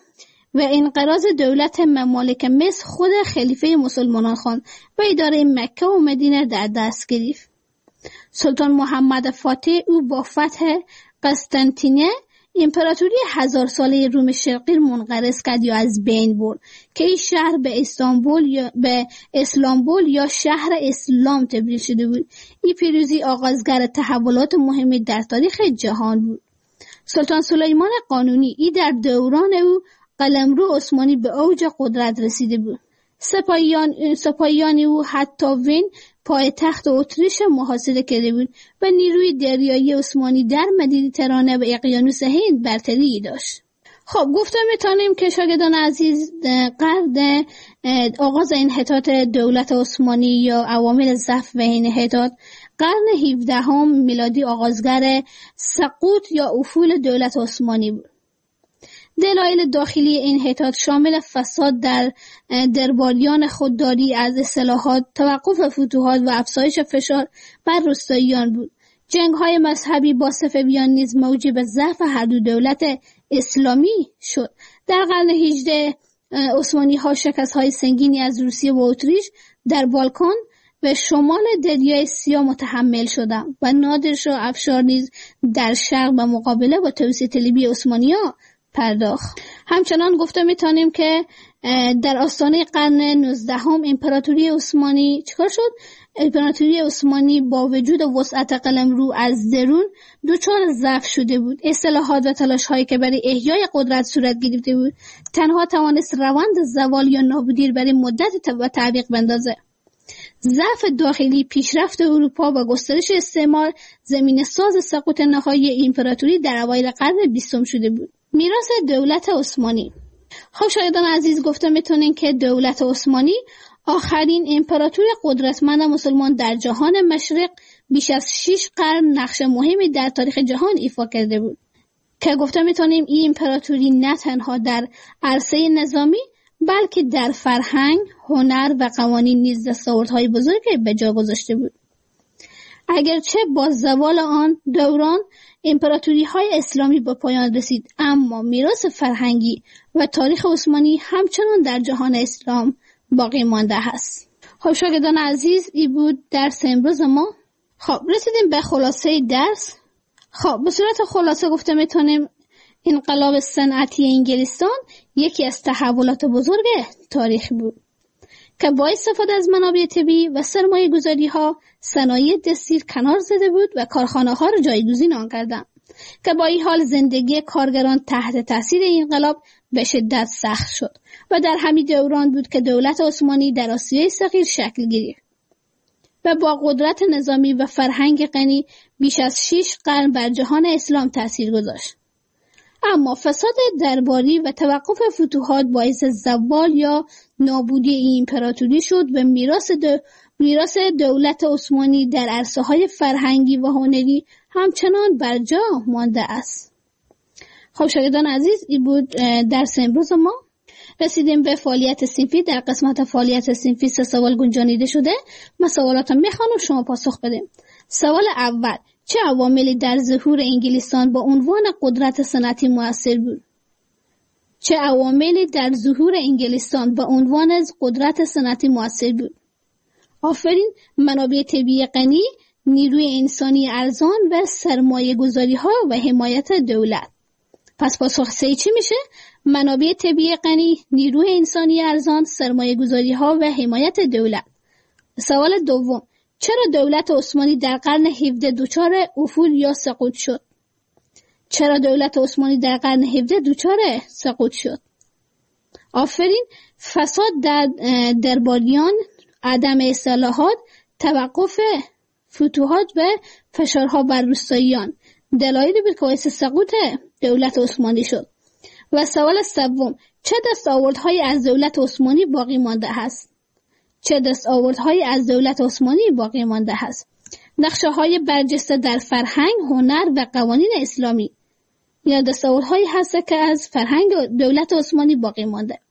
و انقراض دولت ممالک مصر خود خلیفه مسلمانان خواند و اداره مکه و مدینه در دست گرفت. سلطان محمد فاتح او با فتح قسطنطینیه امپراتوری هزار ساله روم شرقی منقرض کرد یا از بین برد که این شهر به استانبول یا به اسلامبول یا شهر اسلام تبدیل شده بود. این پیروزی آغازگر تحولات مهمی در تاریخ جهان بود. سلطان سلیمان قانونی ای در دوران او قلمرو عثمانی به اوج قدرت رسیده بود. سپاهیان سپاهیان او حتی وین پایتخت اتریش محاصره کرده بود و نیروی دریایی عثمانی در مدیترانه و اقیانوس هند برتری داشت. خب گفتم میتونیم که شاگردان عزیز قرن آغاز انحطاط دولت عثمانی یا عوامل ضعف و انحطاط، قرن هفدهم میلادی آغازگر سقوط یا افول دولت عثمانی بود. دلایل داخلی انحطاط شامل فساد در درباریان، خودداری از اصلاحات، توقف فتوحات و افزایش فشار بر روستاییان بود. جنگ‌های مذهبی با صفویان نیز موجب ضعف هر دو دولت اسلامی شد. در قرن هجدهم عثمانی‌ها شکست‌های سنگینی از روسیه و اتریش در بالکان و شمال دریای سیاه متحمل شدند و نادرشاه افشار نیز در شرق به مقابله با توسعه طلبی عثمانی‌ها پرداخت. همچنان گفته میتونیم که در آستانه قرن نوزدهم امپراتوری عثمانی چیکار شد؟ امپراتوری عثمانی با وجود وسعت قلمرو از درون دچار ضعف شده بود. اصلاحات و تلاش‌هایی که برای احیای قدرت صورت گرفته بود تنها توانست روند زوال یا نابودی برای مدت و تعویق بندازه. ضعف داخلی، پیشرفت اروپا و گسترش استعمار زمین ساز سقوط نهایی امپراتوری در اوایل قرن بیستم شده بود. میراث دولت عثمانی. خب شاگردان عزیز، گفته میتونین که دولت عثمانی آخرین امپراتور قدرتمند مسلمان در جهان مشرق بیش از شش قرن نقش مهمی در تاریخ جهان ایفا کرده بود که گفته میتونیم این امپراتوری نه تنها در عرصه نظامی بلکه در فرهنگ، هنر و قوانین نیز دستاوردهای بزرگی به جا گذاشته بود. اگرچه با زوال آن دوران امپراتوری های اسلامی به پایان رسید، اما میراث فرهنگی و تاریخ عثمانی همچنان در جهان اسلام باقی مانده است. خب شاگردان عزیز، این بود درس امروز ما. خب رسیدیم به خلاصه درس. خب به صورت خلاصه گفته میتونیم انقلاب صنعتی انگلستان یکی از تحولات بزرگ تاریخ بود که با استفاده از منابع طبیعی و سرمایه گذاری ها صنایع دستی کنار زده بود و کارخانه ها را جایگزین آن کردند که با این حال زندگی کارگران تحت تاثیر این انقلاب به شدت سخت شد و در همین دوران بود که دولت عثمانی در آسیای صغیر شکل گرفت و با قدرت نظامی و فرهنگ غنی بیش از شش قرن بر جهان اسلام تأثیر گذاشت. اما فساد درباری و توقف فتوحات باعث زوال یا نابودی این امپراتوری شد و میراث دو... میراث دولت عثمانی در عرصه‌های فرهنگی و هنری همچنان بر جا مانده است. خب شاگردان عزیز، این بود درس امروز ما. رسیدیم به فعالیت صنفی. در قسمت فعالیت صنفی سه سوال گنجانیده شده. من سوالات رو میخوانم، شما پاسخ بدیم. سوال اول: چه عواملی در ظهور انگلستان با عنوان قدرت صنعتی مؤثر بود؟ چه عواملی در ظهور انگلستان با عنوان قدرت صنعتی مؤثر بود؟ آفرین. منابع طبیعی غنی، نیروی انسانی ارزان و سرمایه گذاری ها و حمایت دولت. پس پاسخ سه چی میشه؟ منابع طبیعی غنی، نیروی انسانی ارزان، سرمایه گذاری ها و حمایت دولت. سوال دوم: چرا دولت عثمانی در قرن هفدهم دچار افول یا سقوط شد؟ چرا دولت عثمانی در قرن هفدهم دچار سقوط شد؟ آفرین. فساد در درباریان، عدم اصلاحات، توقف فتوحات و فشارها بر روستاییان دلایلی بود که باعث سقوط دولت عثمانی شد. و سوال سوم: چه دستاوردهایی از دولت عثمانی باقی مانده است؟ چه دستاوردهایی از دولت عثمانی باقی مانده است؟ نقشه‌های برجسته در فرهنگ، هنر و قوانین اسلامی یا دستاوردهایی هست که از فرهنگ دولت عثمانی باقی مانده.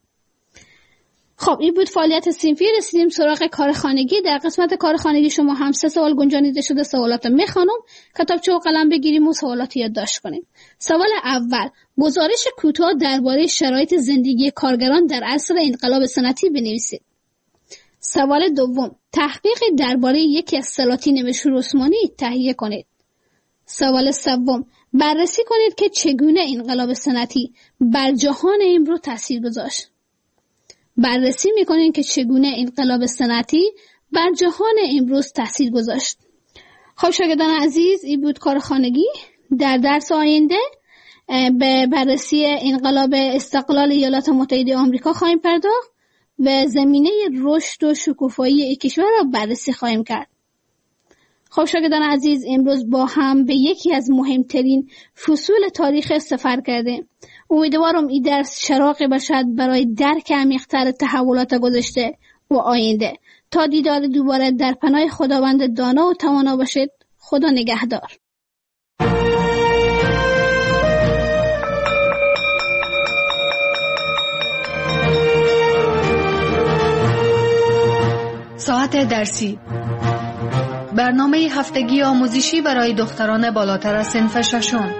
خب این بود فعالیت صنفی. رسیدیم سراغ کار خانگی. در قسمت کار خانگی شما هم سه سوال گنجانیده شده. سوالات رو میخوانم، کتابچه و قلم بگیریم و سوالات یادداشت کنیم. سوال اول: گزارش کوتاه درباره شرایط زندگی کارگران در عصر انقلاب صنعتی بنویسید. سوال دوم: تحقیق درباره یکی از سلاطین مشهور عثمانی تهیه کنید. سوال سوم: بررسی کنید که چگونه انقلاب صنعتی بر جهان امروز تاثیر گذاشت. بررسی میکنید که چگونه انقلاب صنعتی بر جهان امروز تاثیر گذاشت. خب شاگردان عزیز، این بود کار خانگی. در درس آینده به بررسی انقلاب استقلال ایالات متحده آمریکا خواهیم پرداخت و زمینه رشد و شکوفایی کشور را بررسی خواهیم کرد. خب شاگردان عزیز، امروز با هم به یکی از مهمترین فصول تاریخ سفر کردیم. امیدوارم این درس چراغی باشد برای درک عمیق‌تر تحولات گذشته و آینده. تا دیدار دوباره، در پناه خداوند دانا و توانا باشید. خدا نگهدار.
ساعت درسی، برنامه هفتگی آموزشی برای دختران بالاتر از صنف ششم.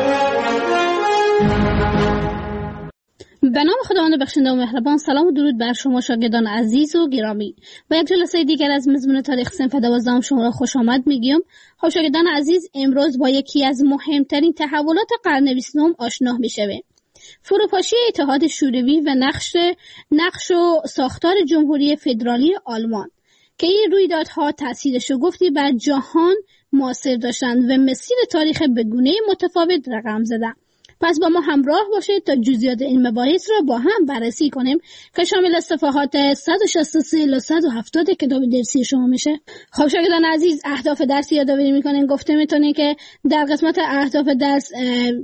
به نام خداوند بخشنده و مهربان. سلام و درود بر شما شاگردان عزیز و گرامی. با یک جلسه دیگر از مضمون تاریخ صنف دوازدهم شما را خوش آمد میگیم. خب شاگردان عزیز، امروز با یکی از مهمترین تحولات قرن بیستم آشنا میشویم. فروپاشی اتحاد شوروی و نقش نقش و ساختار جمهوری فدرالی آلمان که این رویدادها تأثیر شگفتی بر جهان مؤثر داشتند و مسیر تاریخ به گونه متفاوت رقم زدند. پس با ما همراه باشید تا جزئیات این مباحث را با هم بررسی کنیم که شامل صفحات صد و شصت و سه الی صد و هفتاد کتاب درسی شما میشه. خب شاگردان عزیز، اهداف درسی یادآوری میکنیم. گفته میتونیم که در قسمت اهداف درس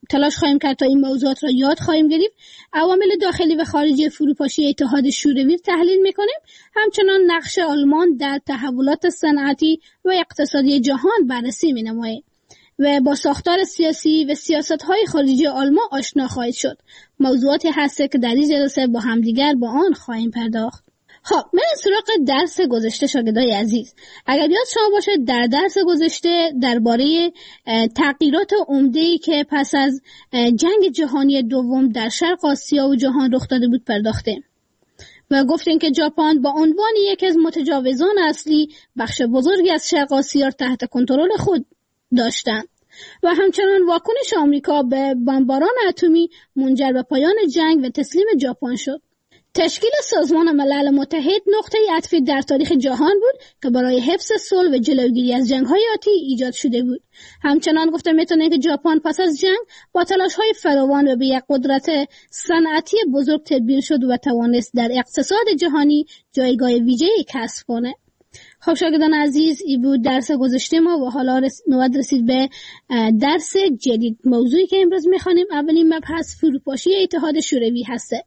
تلاش خواهیم کرد تا این موضوعات را یاد خواهیم گرفت. عوامل داخلی و خارجی فروپاشی اتحاد شوروی تحلیل میکنیم. همچنان نقش آلمان در تحولات صنعتی و اقتصادی جهان بررسی مینماییم و با ساختار سیاسی و سیاست‌های خارجی آلمان آشنا خواهید شد. موضوعاتی هست که در این جلسه با همدیگر با آن خواهیم پرداخت. خب من سراغ درس گذشته شاگردای عزیز. اگر یاد شما باشه در درس گذشته درباره تغییرات عمده‌ای که پس از جنگ جهانی دوم در شرق آسیا و جهان رخ داده بود پرداختیم و گفتیم که ژاپن با عنوان یکی از متجاوزان اصلی بخش بزرگی از شرق آسیا تحت کنترل خود داشتند و همچنان واکنش آمریکا به بمباران اتمی منجر به پایان جنگ و تسلیم ژاپن شد. تشکیل سازمان ملل متحد نقطه عطفی در تاریخ جهان بود که برای حفظ صلح و جلوگیری از جنگ‌های آتی ایجاد شده بود. همچنان گفته میتونه که ژاپن پس از جنگ با تلاش‌های فراوان و به یک قدرت صنعتی بزرگ تبدیل شد و توانست در اقتصاد جهانی جایگاه ویژه‌ای کسب کنه. خب شاگردان عزیز، این بود درس گذشته ما و حالا رس... نوبت رسید به درس جدید. موضوعی که امروز می‌خوانیم اولین مبحث فروپاشی اتحاد شوروی هسته.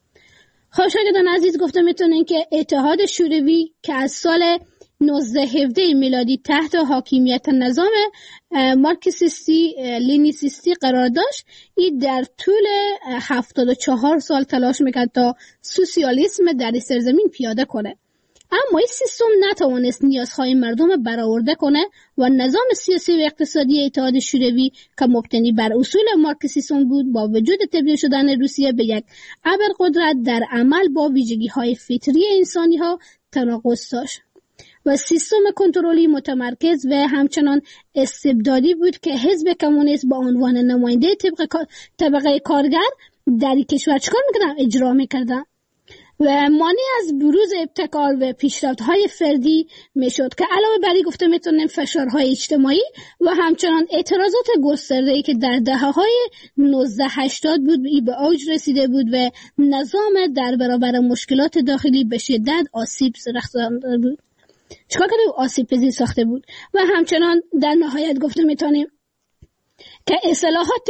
خب شاگردان عزیز، گفته میتونین که اتحاد شوروی که از سال نوزده هفده میلادی تحت حاکمیت نظام مارکسیستی لینیسیستی قرار داشت، این در طول هفتاد و چهار سال تلاش میکرد تا سوسیالیسم در سرزمین پیاده کنه. اما این سیستم نتوانست نیازهای مردم برآورده کنه و نظام سیاسی و اقتصادی اتحاد شوروی که مبتنی بر اصول مارکسیسم بود با وجود تبدیل شدن روسیه به یک ابرقدرت در عمل با ویژگی‌های فطری انسانی‌ها تناقض داشت و سیستم کنترلی متمرکز و همچنان استبدادی بود که حزب کمونیست با عنوان نماینده طبقه, طبقه کارگر در کشور چکار می‌کردن؟ اجرا می‌کردن و مانع از بروز ابتکار و پیشرفت‌های فردی میشد که علاوه بر این گفته میتونیم فشارهای اجتماعی و همچنان اعتراضات گسترده‌ای که در دهه‌های نوزده هشتاد بود ای به اوج رسیده بود و نظام در برابر مشکلات داخلی به شدت آسیب رسانده بود. چیکار کرده؟ آسیب پذیر ساخته بود و همچنان در نهایت گفته میتونیم که اصلاحات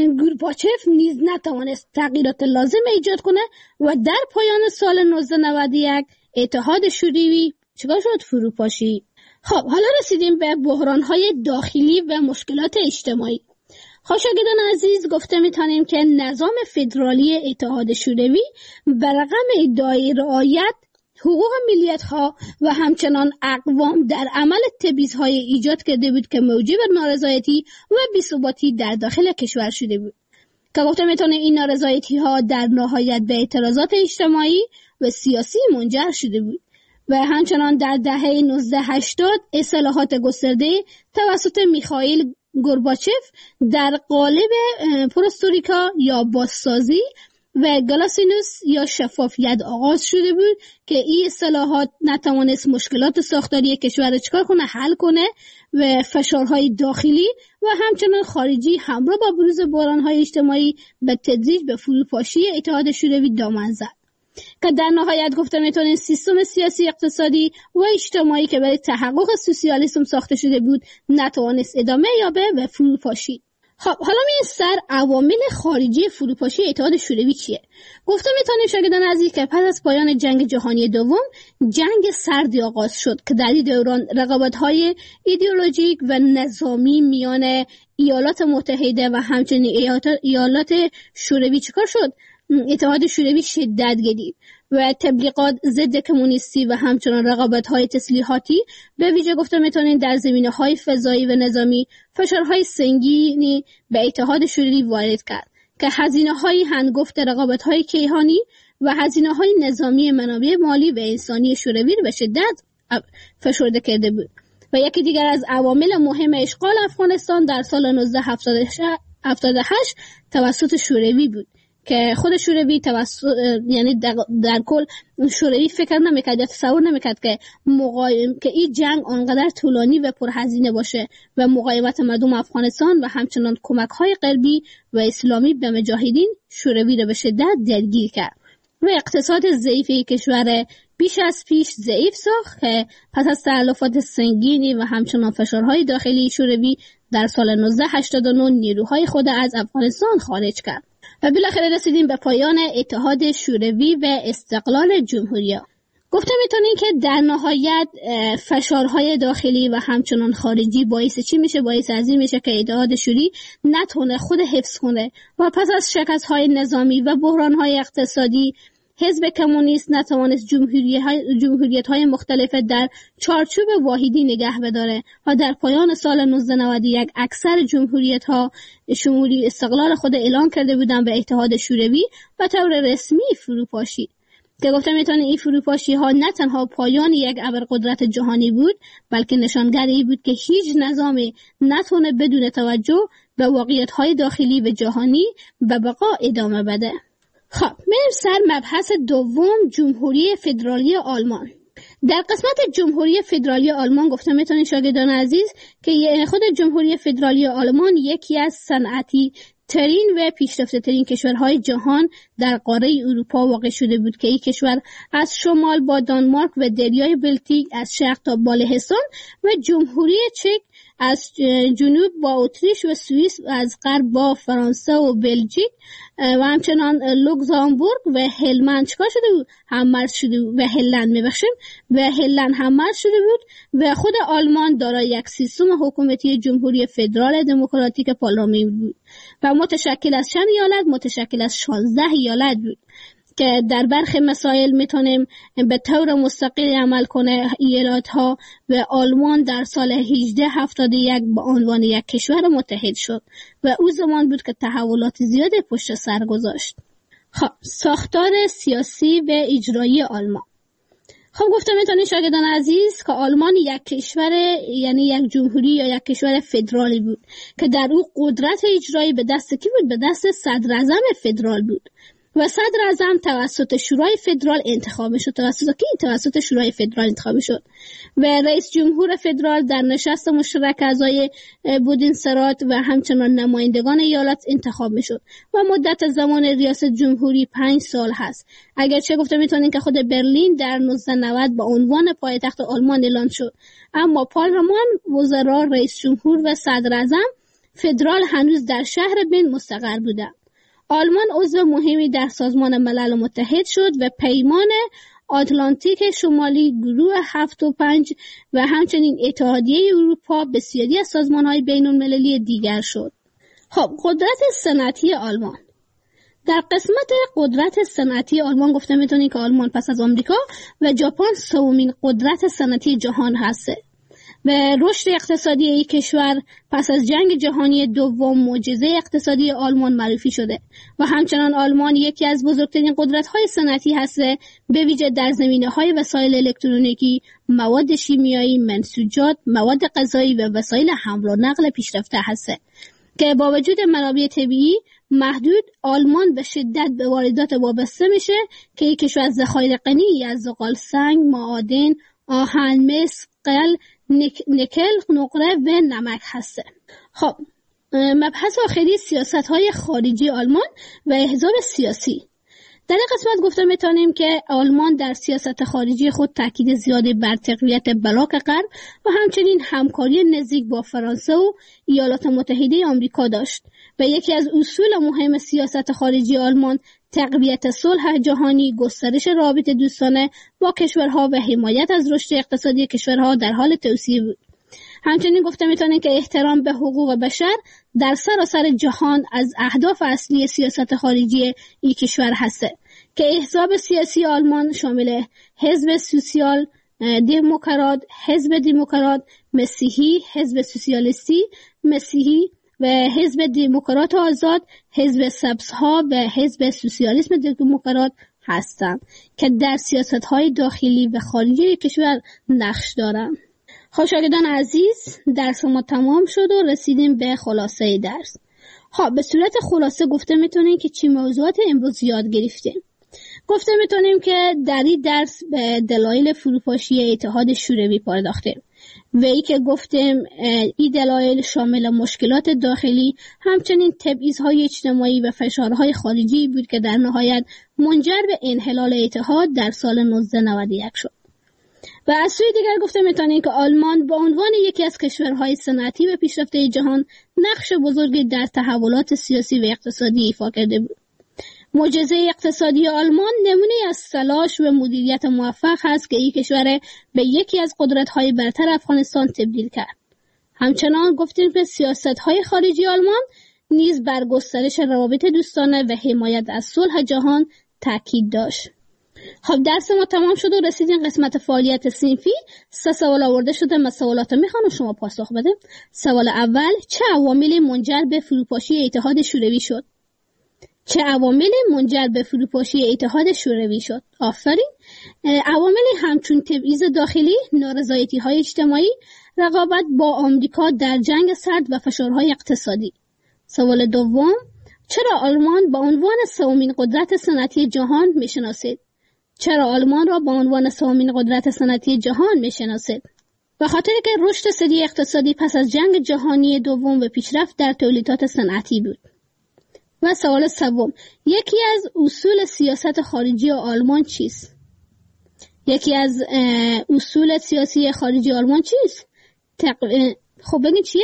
گورباچف نیز نتوانست تغییرات لازم ایجاد کنه و در پایان سال نوزده نود و یک اتحاد شوروی چیکار شد؟ فروپاشی. خب حالا رسیدیم به بحران‌های داخلی و مشکلات اجتماعی. خب شاگردان عزیز، گفته میتونیم که نظام فدرالی اتحاد شوروی بر رغم ادعای رعایت حقوق ملیت‌ها و همچنان اقوام در عمل تبعیض‌های ایجاد کرده بود که موجب نارضایتی و بی‌ثباتی در داخل کشور شده بود که گفته میتونیم این نارضایتی‌ها در نهایت به اعتراضات اجتماعی و سیاسی منجر شده بود و همچنان در دهه نوزده هشتاد اصلاحات گسترده توسط میخائیل گورباچف در قالب پروستوریکا یا بازسازی و گلاسینوس یا شفافیت آغاز شده بود که این اصلاحات نتوانست مشکلات ساختاری کشور را چکار کنه؟ حل کنه و فشارهای داخلی و همچنان خارجی همراه با بروز بحران‌های اجتماعی به تدریج به فروپاشی اتحاد شوروی دامن زد که در نهایت گفته میتونیم سیستم سیاسی، اقتصادی و اجتماعی که برای تحقق سوسیالیسم ساخته شده بود نتوانست ادامه یابه و فروپاشی. خب حالا می سر عوامل خارجی فروپاشی اتحاد شوروی چیه؟ گفته میتونیم شاگردان عزیز که پس از پایان جنگ جهانی دوم جنگ سردی آغاز شد که در این دوران رقابت‌های ایدئولوژیک و نظامی میان ایالات متحده و همچنین ایالات شوروی چیکار شد؟ اتحاد شوروی شدت گرفت و تبلیغات ضد کمونیستی و همچنان رقابت‌های تسلیحاتی به ویژه گفته میتونین در زمینه‌های فضایی و نظامی فشارهای سنگینی به اتحاد شوروی وارد کرد که هزینه‌های هنگفت رقابت‌های کیهانی و هزینه‌های نظامی منابع مالی و انسانی شوروی را به شدت فشرده کرده بود و یکی دیگر از عوامل مهم اشغال افغانستان در سال نوزده هفتاد و هشت توسط شوروی بود که خود شوروی توسط یعنی در, در کل شوروی فکر نمیکرد یا تصور نمیکرد که مقاوم که این جنگ آنقدر طولانی و پرهزینه باشه و مقاومت مردم افغانستان و همچنان کمک‌های غربی و اسلامی به مجاهدین شوروی را به شدت درگیر کرد و اقتصاد ضعیف کشور بیش از پیش ضعیف ساخت که پس از تلفات سنگینی و همچنان فشارهای داخلی شوروی در سال نوزده هشتاد و نه نیروهای خود از افغانستان خارج کرد و بالاخره رسیدیم به پایان اتحاد شوروی و استقلال جمهوریه. گفته میتونین که در نهایت فشارهای داخلی و همچنان خارجی باعث چی میشه؟ باعث از این میشه که اتحاد شوروی نتونه خود حفظ کنه و پس از شکست‌های نظامی و بحران‌های اقتصادی حزب کمونیست نتوانست جمهوریت‌های مختلف در چارچوب واحدی نگه بداره و در پایان سال نوزده نود و یک اکثر جمهوریت‌ها شمولی استقلال خود اعلان کرده بودند به اتحاد شوروی و طور رسمی فروپاشی. که گفته میتونه این فروپاشی ها نه تنها پایان یک ابرقدرت جهانی بود بلکه نشانگر این بود که هیچ نظامی نتونه بدون توجه به واقعیت های داخلی و جهانی به بقا ادامه بده. خب میریم سر مبحث دوم، جمهوری فدرالی آلمان. در قسمت جمهوری فدرالی آلمان گفته میتونه شاگردان عزیز که خود جمهوری فدرالی آلمان یکی از صنعتی ترین و پیشرفته ترین کشورهای جهان در قاره اروپا واقع شده بود که این کشور از شمال با دانمارک و دریای بلتیک، از شرق تا بالهستان و جمهوری چک از جنوب با اتریش و سوئیس، از غرب با فرانسه و بلژیک و همچنان لوکزامبورگ و هلمند چکار شده بود؟ هممرز شده بود و هلند میبخشیم و هلند هممرز شده بود و خود آلمان دارای یک سیستم حکومتی جمهوری فدرال دموکراتیک پارلمانی بود و متشکل از چند ایالت؟ متشکل از شانزده ایالت بود که در برخی مسائل میتونیم به طور مستقل عمل کنه ایالات ها و آلمان در سال هجده هفتاد و یک به عنوان یک کشور متحد شد و او زمان بود که تحولات زیاد پشت سر گذاشت. خب ساختار سیاسی و اجرایی آلمان. خب گفته میتونید شاگردان عزیز که آلمان یک کشور یعنی یک جمهوری یا یک کشور فدرالی بود که در او قدرت اجرایی به دست کی بود؟ به دست صدر اعظم فدرال بود و صدر اعظم توسط شورای فدرال انتخاب شد. توسط کی؟ توسط شورای فدرال انتخاب شد و رئیس جمهور فدرال در نشست مشترک اعضای بودینسرات و همچنان نمایندگان ایالات انتخاب میشد و مدت زمان ریاست جمهوری پنج سال هست. اگرچه گفته میتونین که خود برلین در نوزده نود به عنوان پایتخت آلمان اعلان شد، اما پارلمان، وزرا، رئیس جمهور و صدر اعظم فدرال هنوز در شهر بن مستقر بودند. آلمان عضو مهمی در سازمان ملل متحد شد و پیمان آتلانتیک شمالی، گروه هفت و پنج و همچنین اتحادیه اروپا بسیاری از سازمان‌های بین‌المللی دیگر شد. خب قدرت صنعتی آلمان. در قسمت قدرت صنعتی آلمان گفته میتونید که آلمان پس از آمریکا و ژاپن سومین قدرت صنعتی جهان هست و رشد اقتصادی این کشور پس از جنگ جهانی دوم معجزه اقتصادی آلمان معرفی شده و همچنان آلمان یکی از بزرگترین قدرت‌های صنعتی هست، به ویژه در زمینه‌های وسایل الکترونیکی، مواد شیمیایی، منسوجات، مواد غذایی و وسایل حمل و نقل پیشرفته هست که با وجود منابع طبیعی محدود، آلمان به شدت به واردات وابسته میشه که این کشور ذخایر غنی از زغال سنگ، معادن، آهن، مس، قل، نکل، نقره و نمک هسته. خب مبحث آخری سیاست های خارجی آلمان و احزاب سیاسی. در این قسمت گفته میتونیم که آلمان در سیاست خارجی خود تاکید زیادی بر تقویت بلاک غرب و همچنین همکاری نزدیک با فرانسه و ایالات متحده آمریکا داشت و یکی از اصول مهم سیاست خارجی آلمان تقویت صلح جهانی، گسترش روابط دوستانه با کشورها و حمایت از رشد اقتصادی کشورها در حال توسعه بود. همچنین گفته میتونیم که احترام به حقوق بشر در سراسر جهان از اهداف اصلی سیاست خارجی این کشور هسته که احزاب سیاسی آلمان شامل حزب سوسیال دموکرات، حزب دموکرات مسیحی، حزب سوسیالیستی مسیحی و حزب دموکرات آزاد، حزب سبزها و حزب سوسیالیسم دموکرات هستند که در سیاست‌های داخلی و خارجی کشور نقش دارند. خب شاگردان عزیز، درس ما تمام شد و رسیدیم به خلاصه درس. خب به صورت خلاصه گفته میتونیم که چی موضوعات امروز یاد گرفتیم. گفته میتونیم که در این درس به دلایل فروپاشی اتحاد شوروی پرداختیم و ای که گفتیم این دلایل شامل مشکلات داخلی، همچنین تبعیض‌های اجتماعی و فشارهای خارجی بود که در نهایت منجر به انحلال اتحاد در سال نوزده نود و یک شد. و از سوی دیگر گفته میتونیم که آلمان به عنوان یکی از کشورهای صنعتی و پیشرفته جهان نقش بزرگی در تحولات سیاسی و اقتصادی ایفا کرده بود. معجزه اقتصادی آلمان نمونه از تلاش و مدیریت موفق است که این کشور به یکی از قدرت‌های برتر افغانستان تبدیل کرد. همچنان گفتیم که سیاست‌های خارجی آلمان نیز بر گسترش روابط دوستانه و حمایت از صلح جهان تاکید داشت. خب درس ما تمام شد و رسیدیم قسمت فعالیت صنفی. سه سوال آورده شده، من سوالات میخوام شما پاسخ بده. سوال اول: چه عواملی منجر به فروپاشی اتحاد شوروی شد؟ چه عواملی منجر به فروپاشی اتحاد شوروی شد؟ آفرین. عواملی همچون تبعیض داخلی، نارضایتی‌های اجتماعی، رقابت با آمریکا در جنگ سرد و فشارهای اقتصادی. سوال دوم: چرا آلمان با عنوان سومین قدرت صنعتی جهان میشناسید؟ چرا آلمان را با عنوان سومین قدرت صنعتی جهان میشناسید؟ به خاطر که رشد سریع اقتصادی پس از جنگ جهانی دوم و پیشرفت در تولیدات صنعتی بود. و سوال سوم: یکی از اصول سیاست خارجی آلمان چیست؟ یکی از اصول سیاسی خارجی آلمان چیست؟ تق... خب بگین چیه؟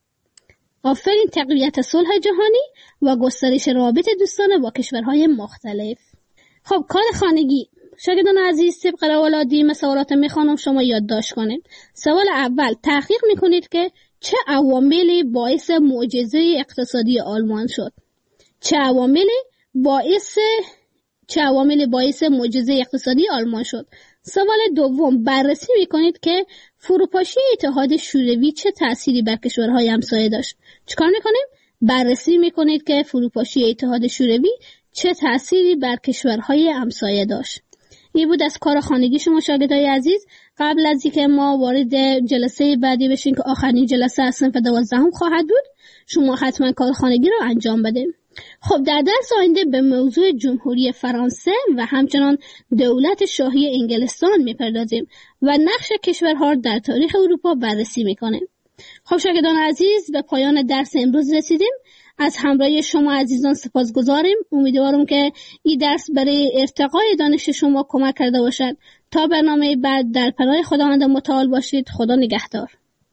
آفرین، تقویت صلح جهانی و گسترش روابط دوستانه با کشورهای مختلف. خب کار خانگی. شاگردان عزیز، طبق روال عادی من سوالات میخوانم شما یادداشت کنید. سوال اول: تحقیق میکنید که چه عواملی باعث معجزه اقتصادی آلمان شد؟ چه عواملی باعث چه عواملی باعث معجزه اقتصادی آلمان شد؟ سوال دوم: بررسی میکنید که فروپاشی اتحاد شوروی چه تأثیری بر کشورهای همسایه داشت. چیکار میکنیم؟ بررسی میکنید که فروپاشی اتحاد شوروی چه تأثیری بر کشورهای همسایه داشت. این بود از کار خانگی شما شاگردای عزیز. قبل از اینکه ما وارد جلسه بعدی بشیم که آخرین جلسه از صنف دوازدهم خواهد بود، شما حتما کار خانگی را انجام بده. خب در درس آینده به موضوع جمهوری فرانسه و همچنان دولت شاهی انگلستان میپردازیم و نقش کشورها در تاریخ اروپا بررسی میکنیم. خب شاگردان عزیز، به پایان درس امروز رسیدیم. از همراهی شما عزیزان سپاسگزاریم. امیدوارم که این درس برای ارتقای دانش شما کمک کرده باشد. تا برنامه بعد در پناه خداوند متعال باشید. خدا نگهدار.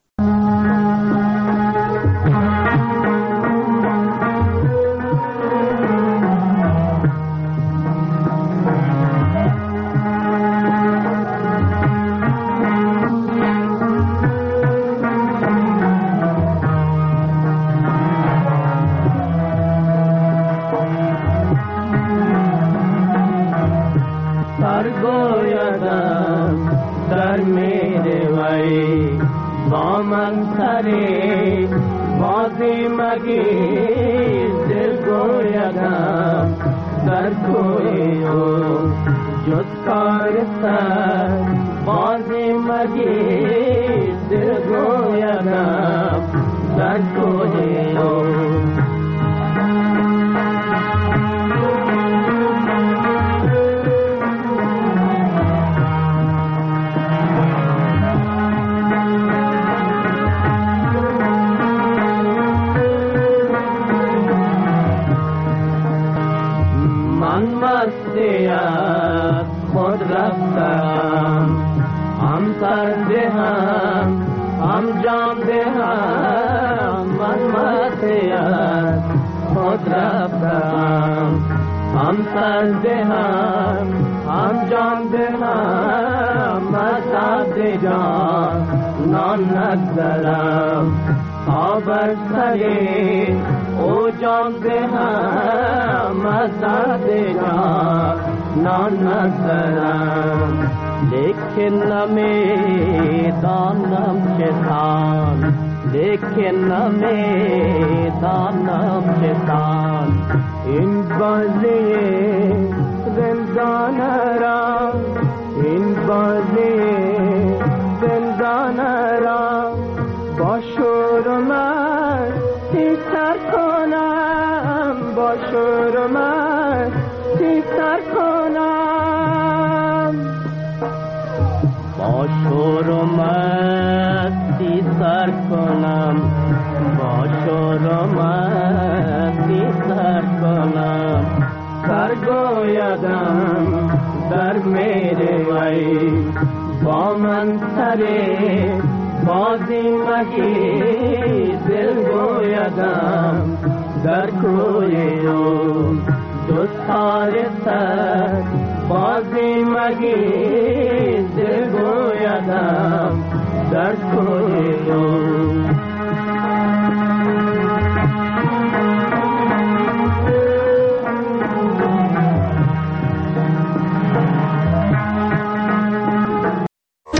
लेकिन मैदानम शैतान लेकिन मैदानम शैतान इन बाज़े ज़िंदान रा इन बाज़े ज़िंदान रा बशुर में सितर कोनाम बशुर में सितर कोनाम बशुर में सितर कोनाम बशुर में सितर कोनाम कर गोयदम दर मेरे वही من سره بازی مگی دل گویدم در کوی او دوستار سر بازی مگی دل گویدم در کوی